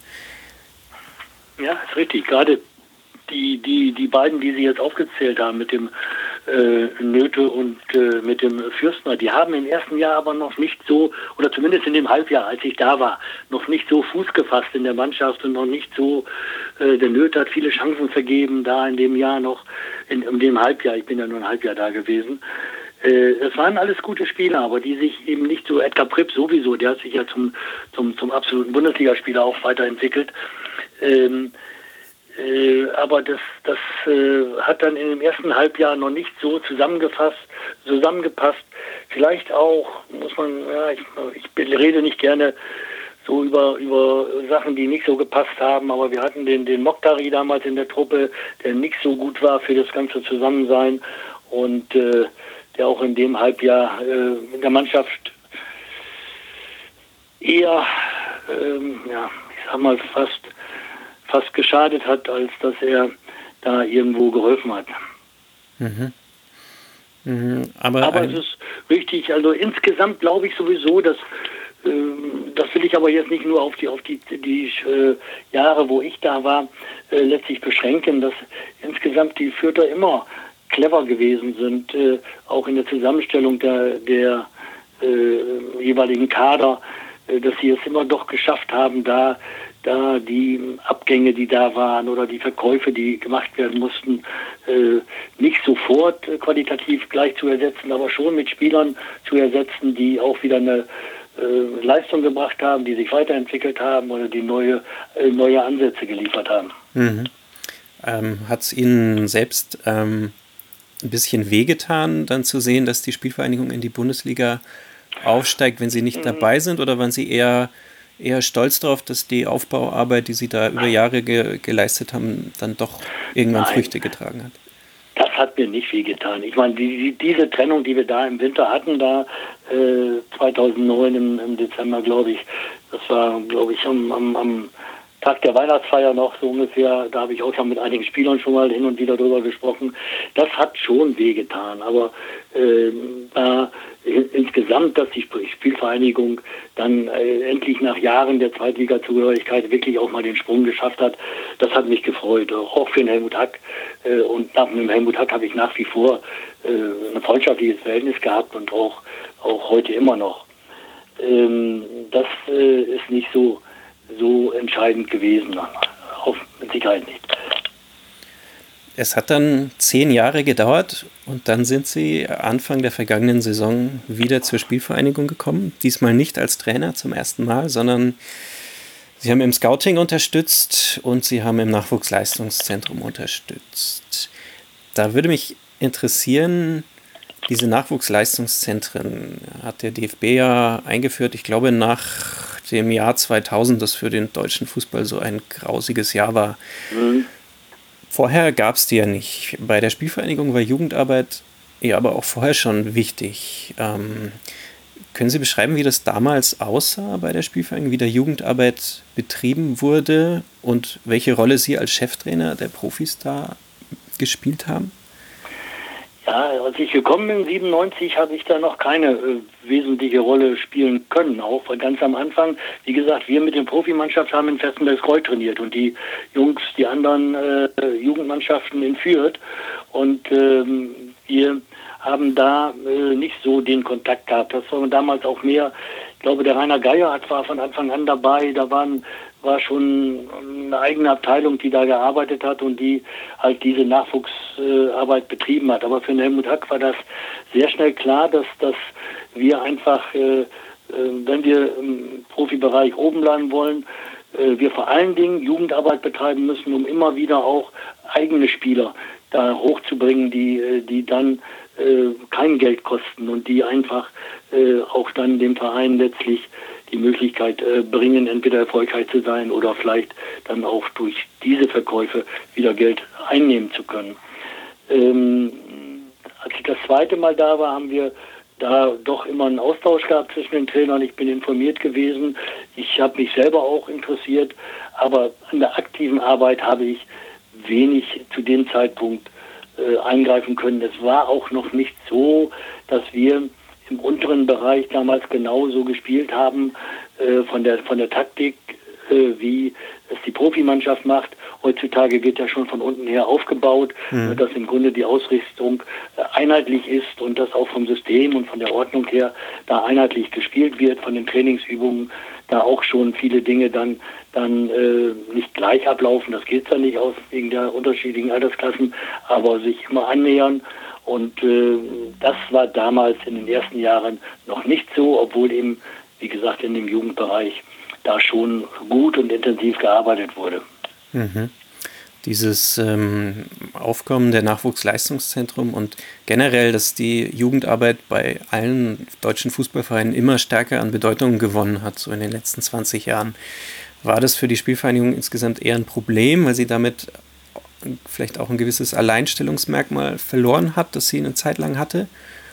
Ja, ist richtig. Gerade die, die, die beiden, die Sie jetzt aufgezählt haben, mit dem äh, Nöthe und äh, mit dem Fürstner, die haben im ersten Jahr aber noch nicht so, oder zumindest in dem Halbjahr, als ich da war, noch nicht so Fuß gefasst in der Mannschaft und noch nicht so, äh, der Nöthe hat viele Chancen vergeben, da in dem Jahr noch, in, in dem Halbjahr, ich bin ja nur ein Halbjahr da gewesen. Äh, es waren alles gute Spieler, aber die sich eben nicht so, Edgar Pripp sowieso, der hat sich ja zum, zum, zum absoluten Bundesligaspieler auch weiterentwickelt. Ähm, Äh, aber das, das äh, hat dann in dem ersten Halbjahr noch nicht so zusammengefasst, zusammengepasst. Vielleicht auch, muss man, ja, ich, ich rede nicht gerne so über, über Sachen, die nicht so gepasst haben, aber wir hatten den, den Mokhtari damals in der Truppe, der nicht so gut war für das ganze Zusammensein und äh, der auch in dem Halbjahr äh, in der Mannschaft eher, ähm, ja, ich sag mal fast fast geschadet hat, als dass er da irgendwo geholfen hat. Mhm. Mhm, aber aber es ist richtig, also insgesamt glaube ich sowieso, dass ähm, das will ich aber jetzt nicht nur auf die auf die, die äh, Jahre, wo ich da war, äh, letztlich beschränken, dass insgesamt die Fürther immer clever gewesen sind, äh, auch in der Zusammenstellung der, der äh, jeweiligen Kader, äh, dass sie es immer doch geschafft haben, da da die Abgänge, die da waren oder die Verkäufe, die gemacht werden mussten, äh, nicht sofort äh, qualitativ gleich zu ersetzen, aber schon mit Spielern zu ersetzen, die auch wieder eine äh, Leistung gebracht haben, die sich weiterentwickelt haben oder die neue, äh, neue Ansätze geliefert haben. Mhm. Ähm, hat es Ihnen selbst ähm, ein bisschen wehgetan, dann zu sehen, dass die Spielvereinigung in die Bundesliga aufsteigt, wenn Sie nicht dabei sind, oder waren Sie eher eher stolz darauf, dass die Aufbauarbeit, die Sie da über Jahre ge- geleistet haben, dann doch irgendwann Nein. Früchte getragen hat? Das hat mir nicht viel getan. Ich meine, die, die, diese Trennung, die wir da im Winter hatten, da äh, zweitausendneun im, im Dezember, glaube ich, das war, glaube ich, am, am, am Tag der Weihnachtsfeier noch so ungefähr, da habe ich auch schon mit einigen Spielern schon mal hin und wieder drüber gesprochen. Das hat schon wehgetan, aber äh, da in, insgesamt, dass die Spielvereinigung dann äh, endlich nach Jahren der Zweitliga-Zugehörigkeit wirklich auch mal den Sprung geschafft hat, das hat mich gefreut, auch für den Helmut Hack. Äh, und nach dem Helmut Hack habe ich nach wie vor äh, ein freundschaftliches Verhältnis gehabt und auch, auch heute immer noch. Ähm, das äh, ist nicht so so entscheidend gewesen. Auf, mit Sicherheit nicht. Es hat dann zehn Jahre gedauert und dann sind Sie Anfang der vergangenen Saison wieder zur Spielvereinigung gekommen. Diesmal nicht als Trainer zum ersten Mal, sondern Sie haben im Scouting unterstützt und Sie haben im Nachwuchsleistungszentrum unterstützt. Da würde mich interessieren, diese Nachwuchsleistungszentren hat der D F B ja eingeführt, ich glaube nach dem Jahr zweitausend, das für den deutschen Fußball so ein grausiges Jahr war. Mhm. Vorher gab es die ja nicht. Bei der Spielvereinigung war Jugendarbeit ja aber auch vorher schon wichtig. Ähm, können Sie beschreiben, wie das damals aussah bei der Spielvereinigung, wie der Jugendarbeit betrieben wurde und welche Rolle Sie als Cheftrainer der Profis da gespielt haben? Ja, als ich gekommen bin, siebenundneunzig, habe ich da noch keine äh, wesentliche Rolle spielen können. Auch ganz am Anfang, wie gesagt, wir mit der Profimannschaft haben in Vestenbergskreuth trainiert und die Jungs, die anderen äh, Jugendmannschaften in Fürth. Und ähm, wir haben da äh, nicht so den Kontakt gehabt. Das war damals auch mehr, ich glaube, der Rainer Geier hat, war von Anfang an dabei. Da waren war schon eine eigene Abteilung, die da gearbeitet hat und die halt diese Nachwuchsarbeit betrieben hat. Aber für den Helmut Hack war das sehr schnell klar, dass, dass wir einfach, äh, wenn wir im Profibereich oben bleiben wollen, äh, wir vor allen Dingen Jugendarbeit betreiben müssen, um immer wieder auch eigene Spieler da hochzubringen, die, die dann äh, kein Geld kosten und die einfach äh, auch dann dem Verein letztlich die Möglichkeit äh, bringen, entweder erfolgreich zu sein oder vielleicht dann auch durch diese Verkäufe wieder Geld einnehmen zu können. Ähm, als ich das zweite Mal da war, haben wir da doch immer einen Austausch gehabt zwischen den Trainern. Ich bin informiert gewesen. Ich habe mich selber auch interessiert, aber an der aktiven Arbeit habe ich wenig zu dem Zeitpunkt äh, eingreifen können. Es war auch noch nicht so, dass wir im unteren Bereich damals genauso gespielt haben, äh, von der von der Taktik, äh, wie es die Profimannschaft macht. Heutzutage wird ja schon von unten her aufgebaut, mhm. dass im Grunde die Ausrichtung äh, einheitlich ist und dass auch vom System und von der Ordnung her da einheitlich gespielt wird, von den Trainingsübungen da auch schon viele Dinge dann dann äh, nicht gleich ablaufen. Das geht ja nicht aus wegen der unterschiedlichen Altersklassen, aber sich immer annähern. Und äh, das war damals in den ersten Jahren noch nicht so, obwohl eben, wie gesagt, in dem Jugendbereich da schon gut und intensiv gearbeitet wurde. Mhm. Dieses ähm, Aufkommen der Nachwuchsleistungszentrum und generell, dass die Jugendarbeit bei allen deutschen Fußballvereinen immer stärker an Bedeutung gewonnen hat, so in den letzten zwanzig Jahren. War das für die Spielvereinigung insgesamt eher ein Problem, weil sie damit vielleicht auch ein gewisses Alleinstellungsmerkmal verloren hat, das sie eine Zeit lang hatte?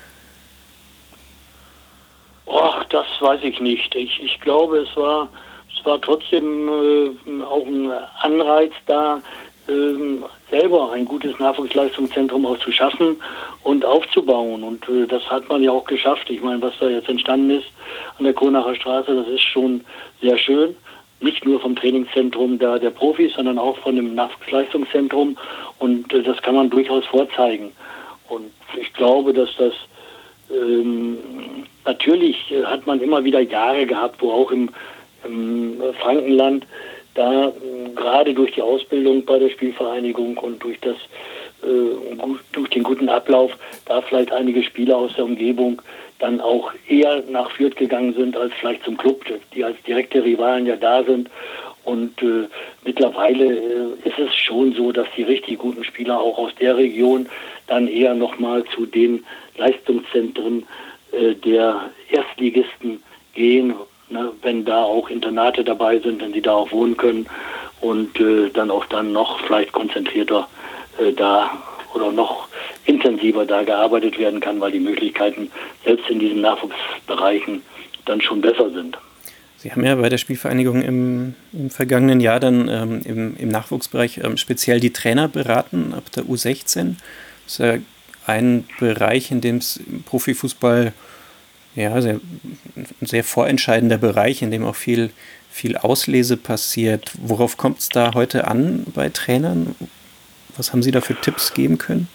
Ach, das weiß ich nicht. Ich, ich glaube, es war, es war trotzdem äh, auch ein Anreiz da, äh, selber ein gutes Nachwuchsleistungszentrum auch zu schaffen und aufzubauen. Und äh, das hat man ja auch geschafft. Ich meine, was da jetzt entstanden ist an der Kronacher Straße, das ist schon sehr schön. Nicht nur vom Trainingszentrum da der Profis, sondern auch von dem Nachwuchsleistungszentrum. Und äh, das kann man durchaus vorzeigen. Und ich glaube, dass das ähm, natürlich äh, hat man immer wieder Jahre gehabt, wo auch im, im Frankenland da äh, gerade durch die Ausbildung bei der Spielvereinigung und durch das äh, durch den guten Ablauf da vielleicht einige Spieler aus der Umgebung dann auch eher nach Fürth gegangen sind als vielleicht zum Club, die als direkte Rivalen ja da sind. Und äh, mittlerweile äh, ist es schon so, dass die richtig guten Spieler auch aus der Region dann eher nochmal zu den Leistungszentren äh, der Erstligisten gehen, ne, wenn da auch Internate dabei sind, wenn sie da auch wohnen können und äh, dann auch dann noch vielleicht konzentrierter äh, da oder noch intensiver da gearbeitet werden kann, weil die Möglichkeiten selbst in diesen Nachwuchsbereichen dann schon besser sind. Sie haben ja bei der Spielvereinigung im, im vergangenen Jahr dann ähm, im, im Nachwuchsbereich ähm, speziell die Trainer beraten ab der U sechzehn. Das ist ja ein Bereich, in dem es im Profifußball ja, sehr, ein sehr vorentscheidender Bereich, in dem auch viel, viel Auslese passiert. Worauf kommt es da heute an bei Trainern? Was haben Sie da für Tipps geben können?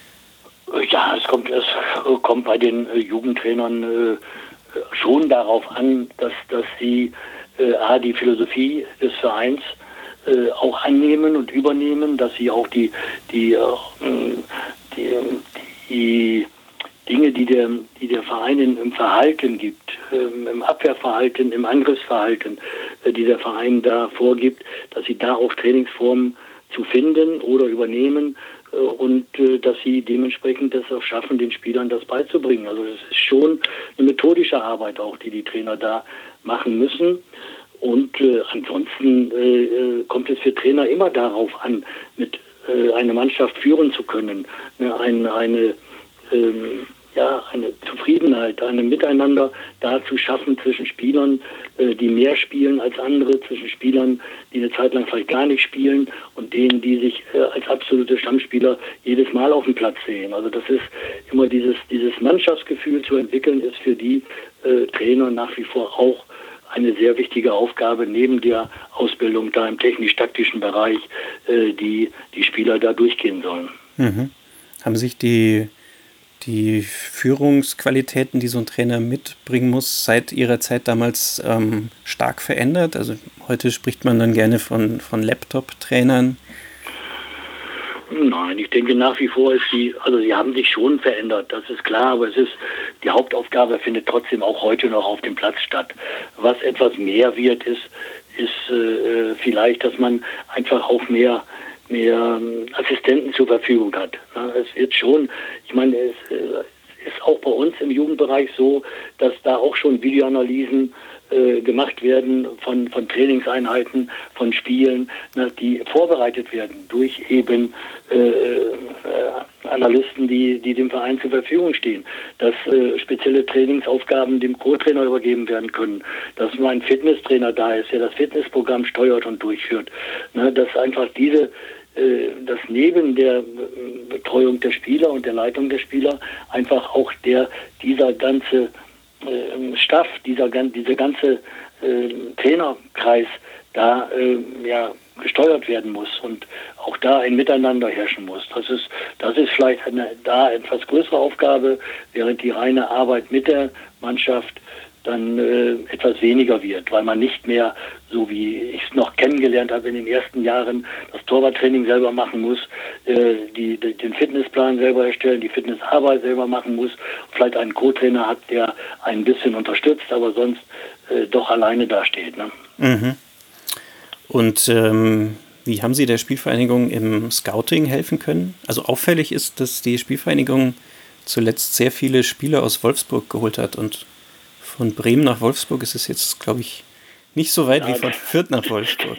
Ja, es kommt, es kommt bei den äh, Jugendtrainern äh, schon darauf an, dass, dass sie äh, A, die Philosophie des Vereins äh, auch annehmen und übernehmen, dass sie auch die, die, äh, die, die Dinge, die der, die der Verein im Verhalten gibt, ähm, im Abwehrverhalten, im Angriffsverhalten, äh, die der Verein da vorgibt, dass sie da auch Trainingsformen zu finden oder übernehmen äh, und äh, dass sie dementsprechend das auch schaffen, den Spielern das beizubringen. Also es ist schon eine methodische Arbeit auch, die die Trainer da machen müssen. Und äh, ansonsten äh, kommt es für Trainer immer darauf an, mit äh, eine Mannschaft führen zu können, ne, eine, eine ähm, ja, eine Zufriedenheit, ein Miteinander da zu schaffen zwischen Spielern, äh, die mehr spielen als andere, zwischen Spielern, die eine Zeit lang vielleicht gar nicht spielen und denen, die sich äh, als absolute Stammspieler jedes Mal auf dem Platz sehen. Also das ist immer dieses, dieses Mannschaftsgefühl zu entwickeln, ist für die äh, Trainer nach wie vor auch eine sehr wichtige Aufgabe neben der Ausbildung da im technisch-taktischen Bereich, äh, die die Spieler da durchgehen sollen. Mhm. Haben sich die die Führungsqualitäten, die so ein Trainer mitbringen muss, seit ihrer Zeit damals ähm, stark verändert? Also heute spricht man dann gerne von, von Laptop-Trainern. Nein, ich denke nach wie vor ist sie, also sie haben sich schon verändert, das ist klar, aber es ist, die Hauptaufgabe findet trotzdem auch heute noch auf dem Platz statt. Was etwas mehr wird, ist, ist äh, vielleicht, dass man einfach auch mehr mehr Assistenten zur Verfügung hat. Es wird schon, ich meine, es ist auch bei uns im Jugendbereich so, dass da auch schon Videoanalysen äh, gemacht werden von, von Trainingseinheiten, von Spielen, ne, die vorbereitet werden durch eben äh, äh, Analysten, die, die dem Verein zur Verfügung stehen, dass äh, spezielle Trainingsaufgaben dem Co-Trainer übergeben werden können, dass nur ein Fitnesstrainer da ist, der das Fitnessprogramm steuert und durchführt, ne, dass einfach diese dass neben der Betreuung der Spieler und der Leitung der Spieler einfach auch der dieser ganze äh, Staff, dieser diese ganze äh, Trainerkreis da äh, ja gesteuert werden muss und auch da ein Miteinander herrschen muss. Das ist das ist vielleicht eine da etwas größere Aufgabe, während die reine Arbeit mit der Mannschaft dann äh, etwas weniger wird, weil man nicht mehr, so wie ich es noch kennengelernt habe in den ersten Jahren, das Torwarttraining selber machen muss, äh, die, die, den Fitnessplan selber erstellen, die Fitnessarbeit selber machen muss, vielleicht einen Co-Trainer hat, der ein bisschen unterstützt, aber sonst äh, doch alleine dasteht. Ne? Mhm. Und ähm, wie haben Sie der Spielvereinigung im Scouting helfen können? Also auffällig ist, dass die Spielvereinigung zuletzt sehr viele Spieler aus Wolfsburg geholt hat und von Bremen nach Wolfsburg ist es jetzt, glaube ich, nicht so weit Nein. wie von Fürth nach Wolfsburg.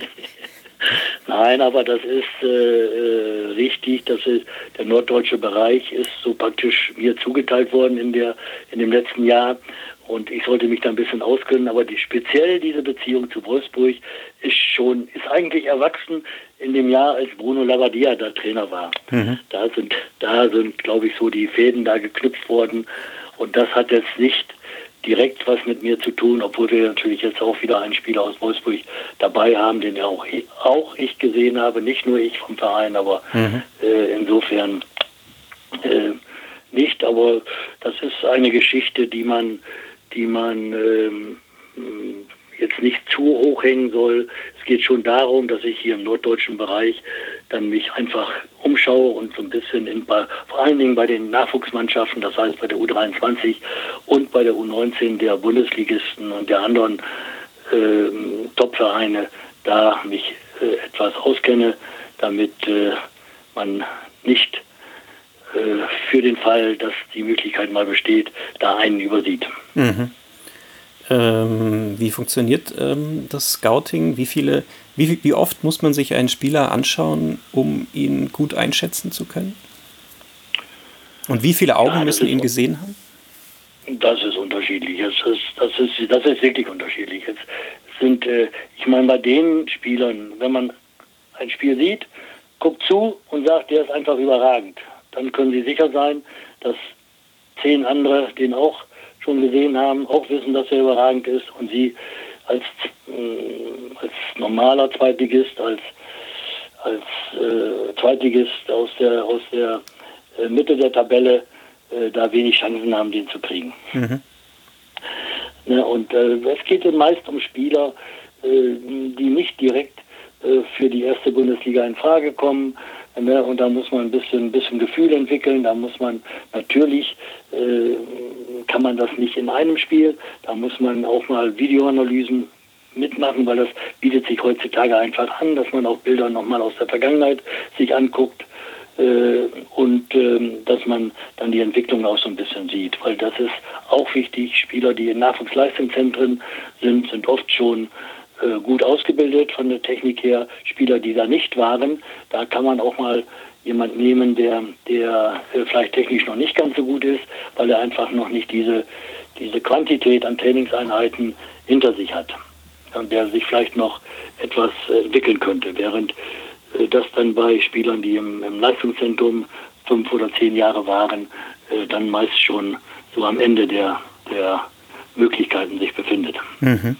Nein, aber das ist äh, richtig. Das ist, der norddeutsche Bereich ist so praktisch mir zugeteilt worden in der in dem letzten Jahr. Und ich sollte mich da ein bisschen auskennen, aber die, speziell diese Beziehung zu Wolfsburg ist schon, ist eigentlich erwachsen in dem Jahr, als Bruno Labbadia da Trainer war. Mhm. Da sind, da sind, glaube ich, so die Fäden da geknüpft worden. Und das hat jetzt nicht direkt was mit mir zu tun, obwohl wir natürlich jetzt auch wieder einen Spieler aus Wolfsburg dabei haben, den ja auch ich, auch ich gesehen habe, nicht nur ich vom Verein, aber mhm. äh, insofern äh, nicht. Aber das ist eine Geschichte, die man, die man ähm, jetzt nicht zu hoch hängen soll. Es geht schon darum, dass ich hier im norddeutschen Bereich dann mich einfach umschaue und so ein bisschen in, vor allen Dingen bei den Nachwuchsmannschaften, das heißt bei der U dreiundzwanzig und bei der U neunzehn der Bundesligisten und der anderen äh, Top-Vereine, da mich äh, etwas auskenne, damit äh, man nicht äh, für den Fall, dass die Möglichkeit mal besteht, da einen übersieht. Mhm. Ähm, wie funktioniert ähm, das Scouting? Wie viele, wie, wie oft muss man sich einen Spieler anschauen, um ihn gut einschätzen zu können? Und wie viele Augen Ja, das müssen ist, ihn gesehen haben? das ist unterschiedlich. Das ist, das ist, das ist wirklich unterschiedlich. Es sind, äh, ich meine, bei den Spielern, wenn man ein Spiel sieht, guckt zu und sagt, der ist einfach überragend, dann können Sie sicher sein, dass zehn andere den auch schon gesehen haben, auch wissen, dass er überragend ist und Sie als, äh, als normaler Zweitligist, als, als äh, Zweitligist aus der, aus der äh, Mitte der Tabelle äh, da wenig Chancen haben, den zu kriegen. Mhm. Ne, und äh, es geht meist um Spieler, äh, die nicht direkt äh, für die erste Bundesliga in Frage kommen. Ne, und da muss man ein bisschen, ein bisschen Gefühl entwickeln. Da muss man natürlich, äh, kann man das nicht in einem Spiel. Da muss man auch mal Videoanalysen mitmachen, weil das bietet sich heutzutage einfach an, dass man auch Bilder nochmal aus der Vergangenheit sich anguckt. Äh, und äh, dass man dann die Entwicklung auch so ein bisschen sieht, weil das ist auch wichtig. Spieler, die in Nachwuchsleistungszentren sind, sind oft schon äh, gut ausgebildet von der Technik her. Spieler, die da nicht waren, da kann man auch mal jemand nehmen, der, der äh, vielleicht technisch noch nicht ganz so gut ist, weil er einfach noch nicht diese, diese Quantität an Trainingseinheiten hinter sich hat und der sich vielleicht noch etwas äh, entwickeln könnte, während das dann bei Spielern, die im, im Leistungszentrum fünf oder zehn Jahre waren, äh, dann meist schon so am Ende der, der Möglichkeiten sich befindet. Mhm.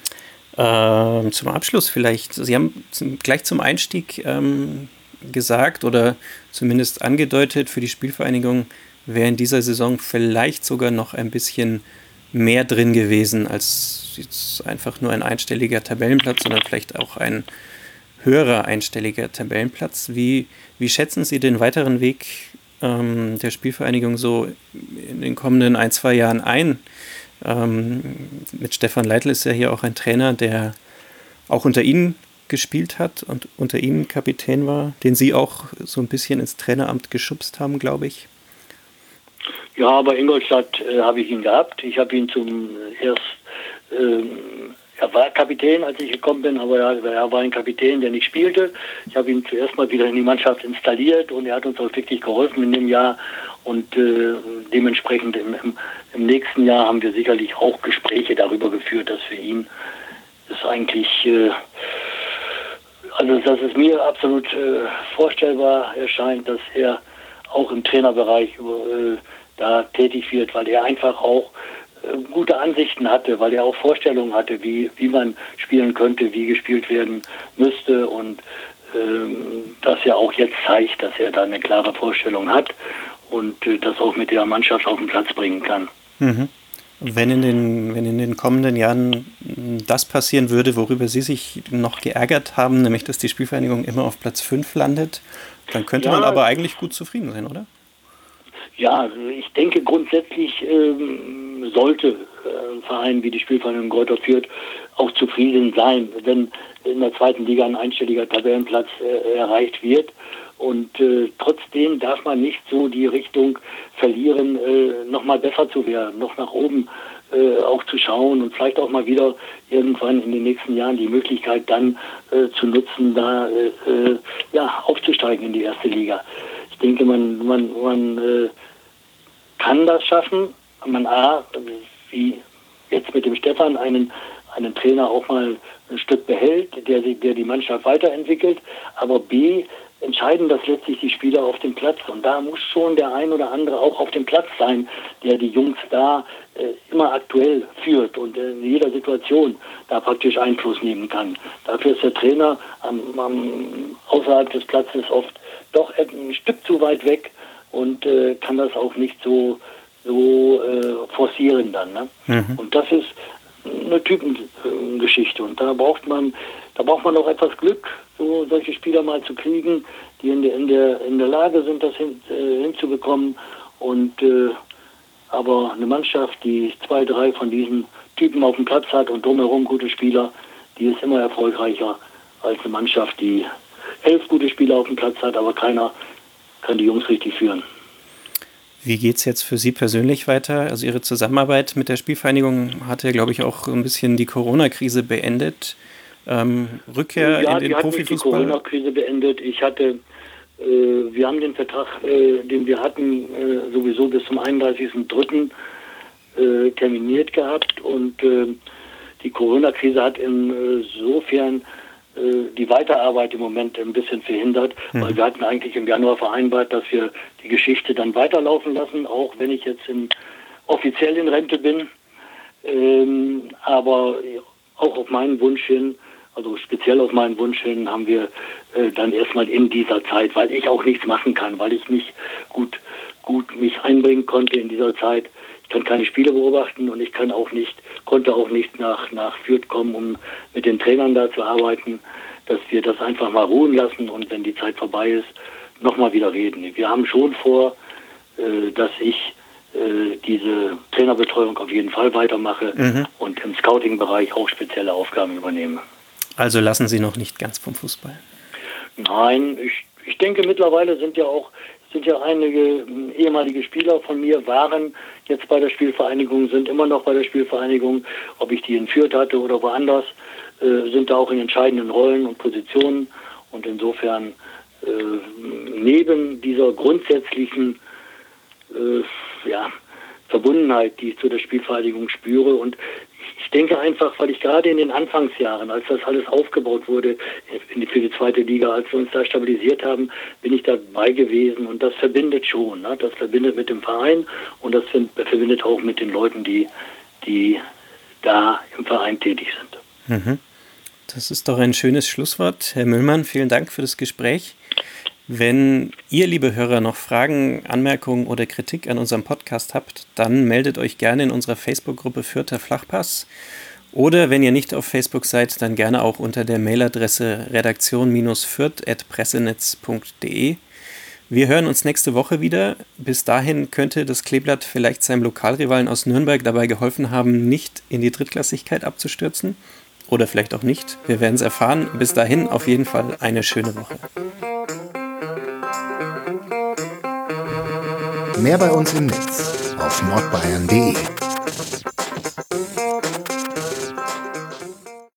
Ähm, zum Abschluss vielleicht, Sie haben gleich zum Einstieg ähm, gesagt oder zumindest angedeutet, für die Spielvereinigung wäre in dieser Saison vielleicht sogar noch ein bisschen mehr drin gewesen als jetzt einfach nur ein einstelliger Tabellenplatz, sondern vielleicht auch ein höherer einstelliger Tabellenplatz. Wie, wie schätzen Sie den weiteren Weg ähm, der Spielvereinigung so in den kommenden ein, zwei Jahren ein? Ähm, mit Stefan Leitl ist ja hier auch ein Trainer, der auch unter Ihnen gespielt hat und unter Ihnen Kapitän war, den Sie auch so ein bisschen ins Traineramt geschubst haben, glaube ich. Ja, bei Ingolstadt äh, habe ich ihn gehabt. Ich habe ihn zum erst ähm, Er war Kapitän, als ich gekommen bin, aber er, er war ein Kapitän, der nicht spielte. Ich habe ihn zuerst mal wieder in die Mannschaft installiert und er hat uns auch wirklich geholfen in dem Jahr. Und äh, dementsprechend im, im, im nächsten Jahr haben wir sicherlich auch Gespräche darüber geführt, dass für ihn es eigentlich, äh, also dass es mir absolut äh, vorstellbar erscheint, dass er auch im Trainerbereich äh, da tätig wird, weil er einfach auch gute Ansichten hatte, weil er auch Vorstellungen hatte, wie, wie man spielen könnte, wie gespielt werden müsste und ähm, dass er auch jetzt zeigt, dass er da eine klare Vorstellung hat und äh, das auch mit der Mannschaft auf den Platz bringen kann. Mhm. Wenn in den, wenn in den kommenden Jahren das passieren würde, worüber Sie sich noch geärgert haben, nämlich dass die Spielvereinigung immer auf Platz fünf landet, dann könnte ja, man aber eigentlich gut zufrieden sein, oder? Ja, ich denke grundsätzlich ähm, sollte äh, ein Verein wie die Spielvereinigung Greuther Fürth auch zufrieden sein, wenn in der zweiten Liga ein einstelliger Tabellenplatz äh, erreicht wird. Und äh, trotzdem darf man nicht so die Richtung verlieren, äh, nochmal besser zu werden, noch nach oben äh, auch zu schauen und vielleicht auch mal wieder irgendwann in den nächsten Jahren die Möglichkeit dann äh, zu nutzen, da äh, ja, aufzusteigen in die erste Liga. Ich denke, man, man, man äh, kann das schaffen. Man A, wie jetzt mit dem Stefan, einen, einen Trainer auch mal ein Stück behält, der, der die Mannschaft weiterentwickelt. Aber B, entscheiden das letztlich die Spieler auf dem Platz. Und da muss schon der ein oder andere auch auf dem Platz sein, der die Jungs da äh, immer aktuell führt und äh, in jeder Situation da praktisch Einfluss nehmen kann. Dafür ist der Trainer am, am, außerhalb des Platzes oft doch ein Stück zu weit weg und äh, kann das auch nicht so, so äh, forcieren dann. Ne? Mhm. Und das ist eine Typengeschichte und da braucht man, da braucht man auch etwas Glück, so solche Spieler mal zu kriegen, die in der in der in der Lage sind, das hin, äh, hinzubekommen. Und äh, aber eine Mannschaft, die zwei, drei von diesen Typen auf dem Platz hat und drumherum gute Spieler, die ist immer erfolgreicher als eine Mannschaft, die elf gute Spieler auf dem Platz hat, aber keiner kann die Jungs richtig führen. Wie geht es jetzt für Sie persönlich weiter? Also Ihre Zusammenarbeit mit der Spielvereinigung hat ja, glaube ich, auch ein bisschen die Corona-Krise beendet. Ähm, Rückkehr ja, in den die hat Profifußball? Die Corona-Krise beendet. Ich hatte, äh, wir haben den Vertrag, äh, den wir hatten, äh, sowieso bis zum einunddreißigsten dritten Äh, terminiert gehabt und äh, die Corona-Krise hat insofern äh, die Weiterarbeit im Moment ein bisschen verhindert, mhm. weil wir hatten eigentlich im Januar vereinbart, dass wir die Geschichte dann weiterlaufen lassen, auch wenn ich jetzt in, offiziell in Rente bin, ähm, aber auch auf meinen Wunsch hin, also speziell auf meinen Wunsch hin, haben wir äh, dann erstmal in dieser Zeit, weil ich auch nichts machen kann, weil ich nicht gut, gut mich einbringen konnte in dieser Zeit. Ich kann keine Spiele beobachten und ich kann auch nicht, konnte auch nicht nach, nach Fürth kommen, um mit den Trainern da zu arbeiten, dass wir das einfach mal ruhen lassen und wenn die Zeit vorbei ist, nochmal wieder reden. Wir haben schon vor, äh, dass ich äh, diese Trainerbetreuung auf jeden Fall weitermache mhm. und im Scouting-Bereich auch spezielle Aufgaben übernehme. Also lassen Sie noch nicht ganz vom Fußball? Nein, ich, ich denke mittlerweile sind ja auch sind ja einige ehemalige Spieler von mir, waren jetzt bei der Spielvereinigung, sind immer noch bei der Spielvereinigung, ob ich die in Fürth hatte oder woanders, äh, sind da auch in entscheidenden Rollen und Positionen und insofern äh, neben dieser grundsätzlichen äh, ja, Verbundenheit, die ich zu der Spielvereinigung spüre und ich denke einfach, weil ich gerade in den Anfangsjahren, als das alles aufgebaut wurde für die zweite Liga, als wir uns da stabilisiert haben, bin ich dabei gewesen und das verbindet schon. Ne? Das verbindet mit dem Verein und das verbindet auch mit den Leuten, die, die da im Verein tätig sind. Mhm. Das ist doch ein schönes Schlusswort. Herr Müllmann, vielen Dank für das Gespräch. Wenn ihr, liebe Hörer, noch Fragen, Anmerkungen oder Kritik an unserem Podcast habt, dann meldet euch gerne in unserer Facebook-Gruppe Fürther Flachpass. Oder wenn ihr nicht auf Facebook seid, dann gerne auch unter der Mailadresse redaktion fürth at pressenetz punkt de. Wir hören uns nächste Woche wieder. Bis dahin könnte das Kleeblatt vielleicht seinem Lokalrivalen aus Nürnberg dabei geholfen haben, nicht in die Drittklassigkeit abzustürzen. Oder vielleicht auch nicht. Wir werden es erfahren. Bis dahin auf jeden Fall eine schöne Woche. Mehr bei uns im Netz auf nordbayern punkt de.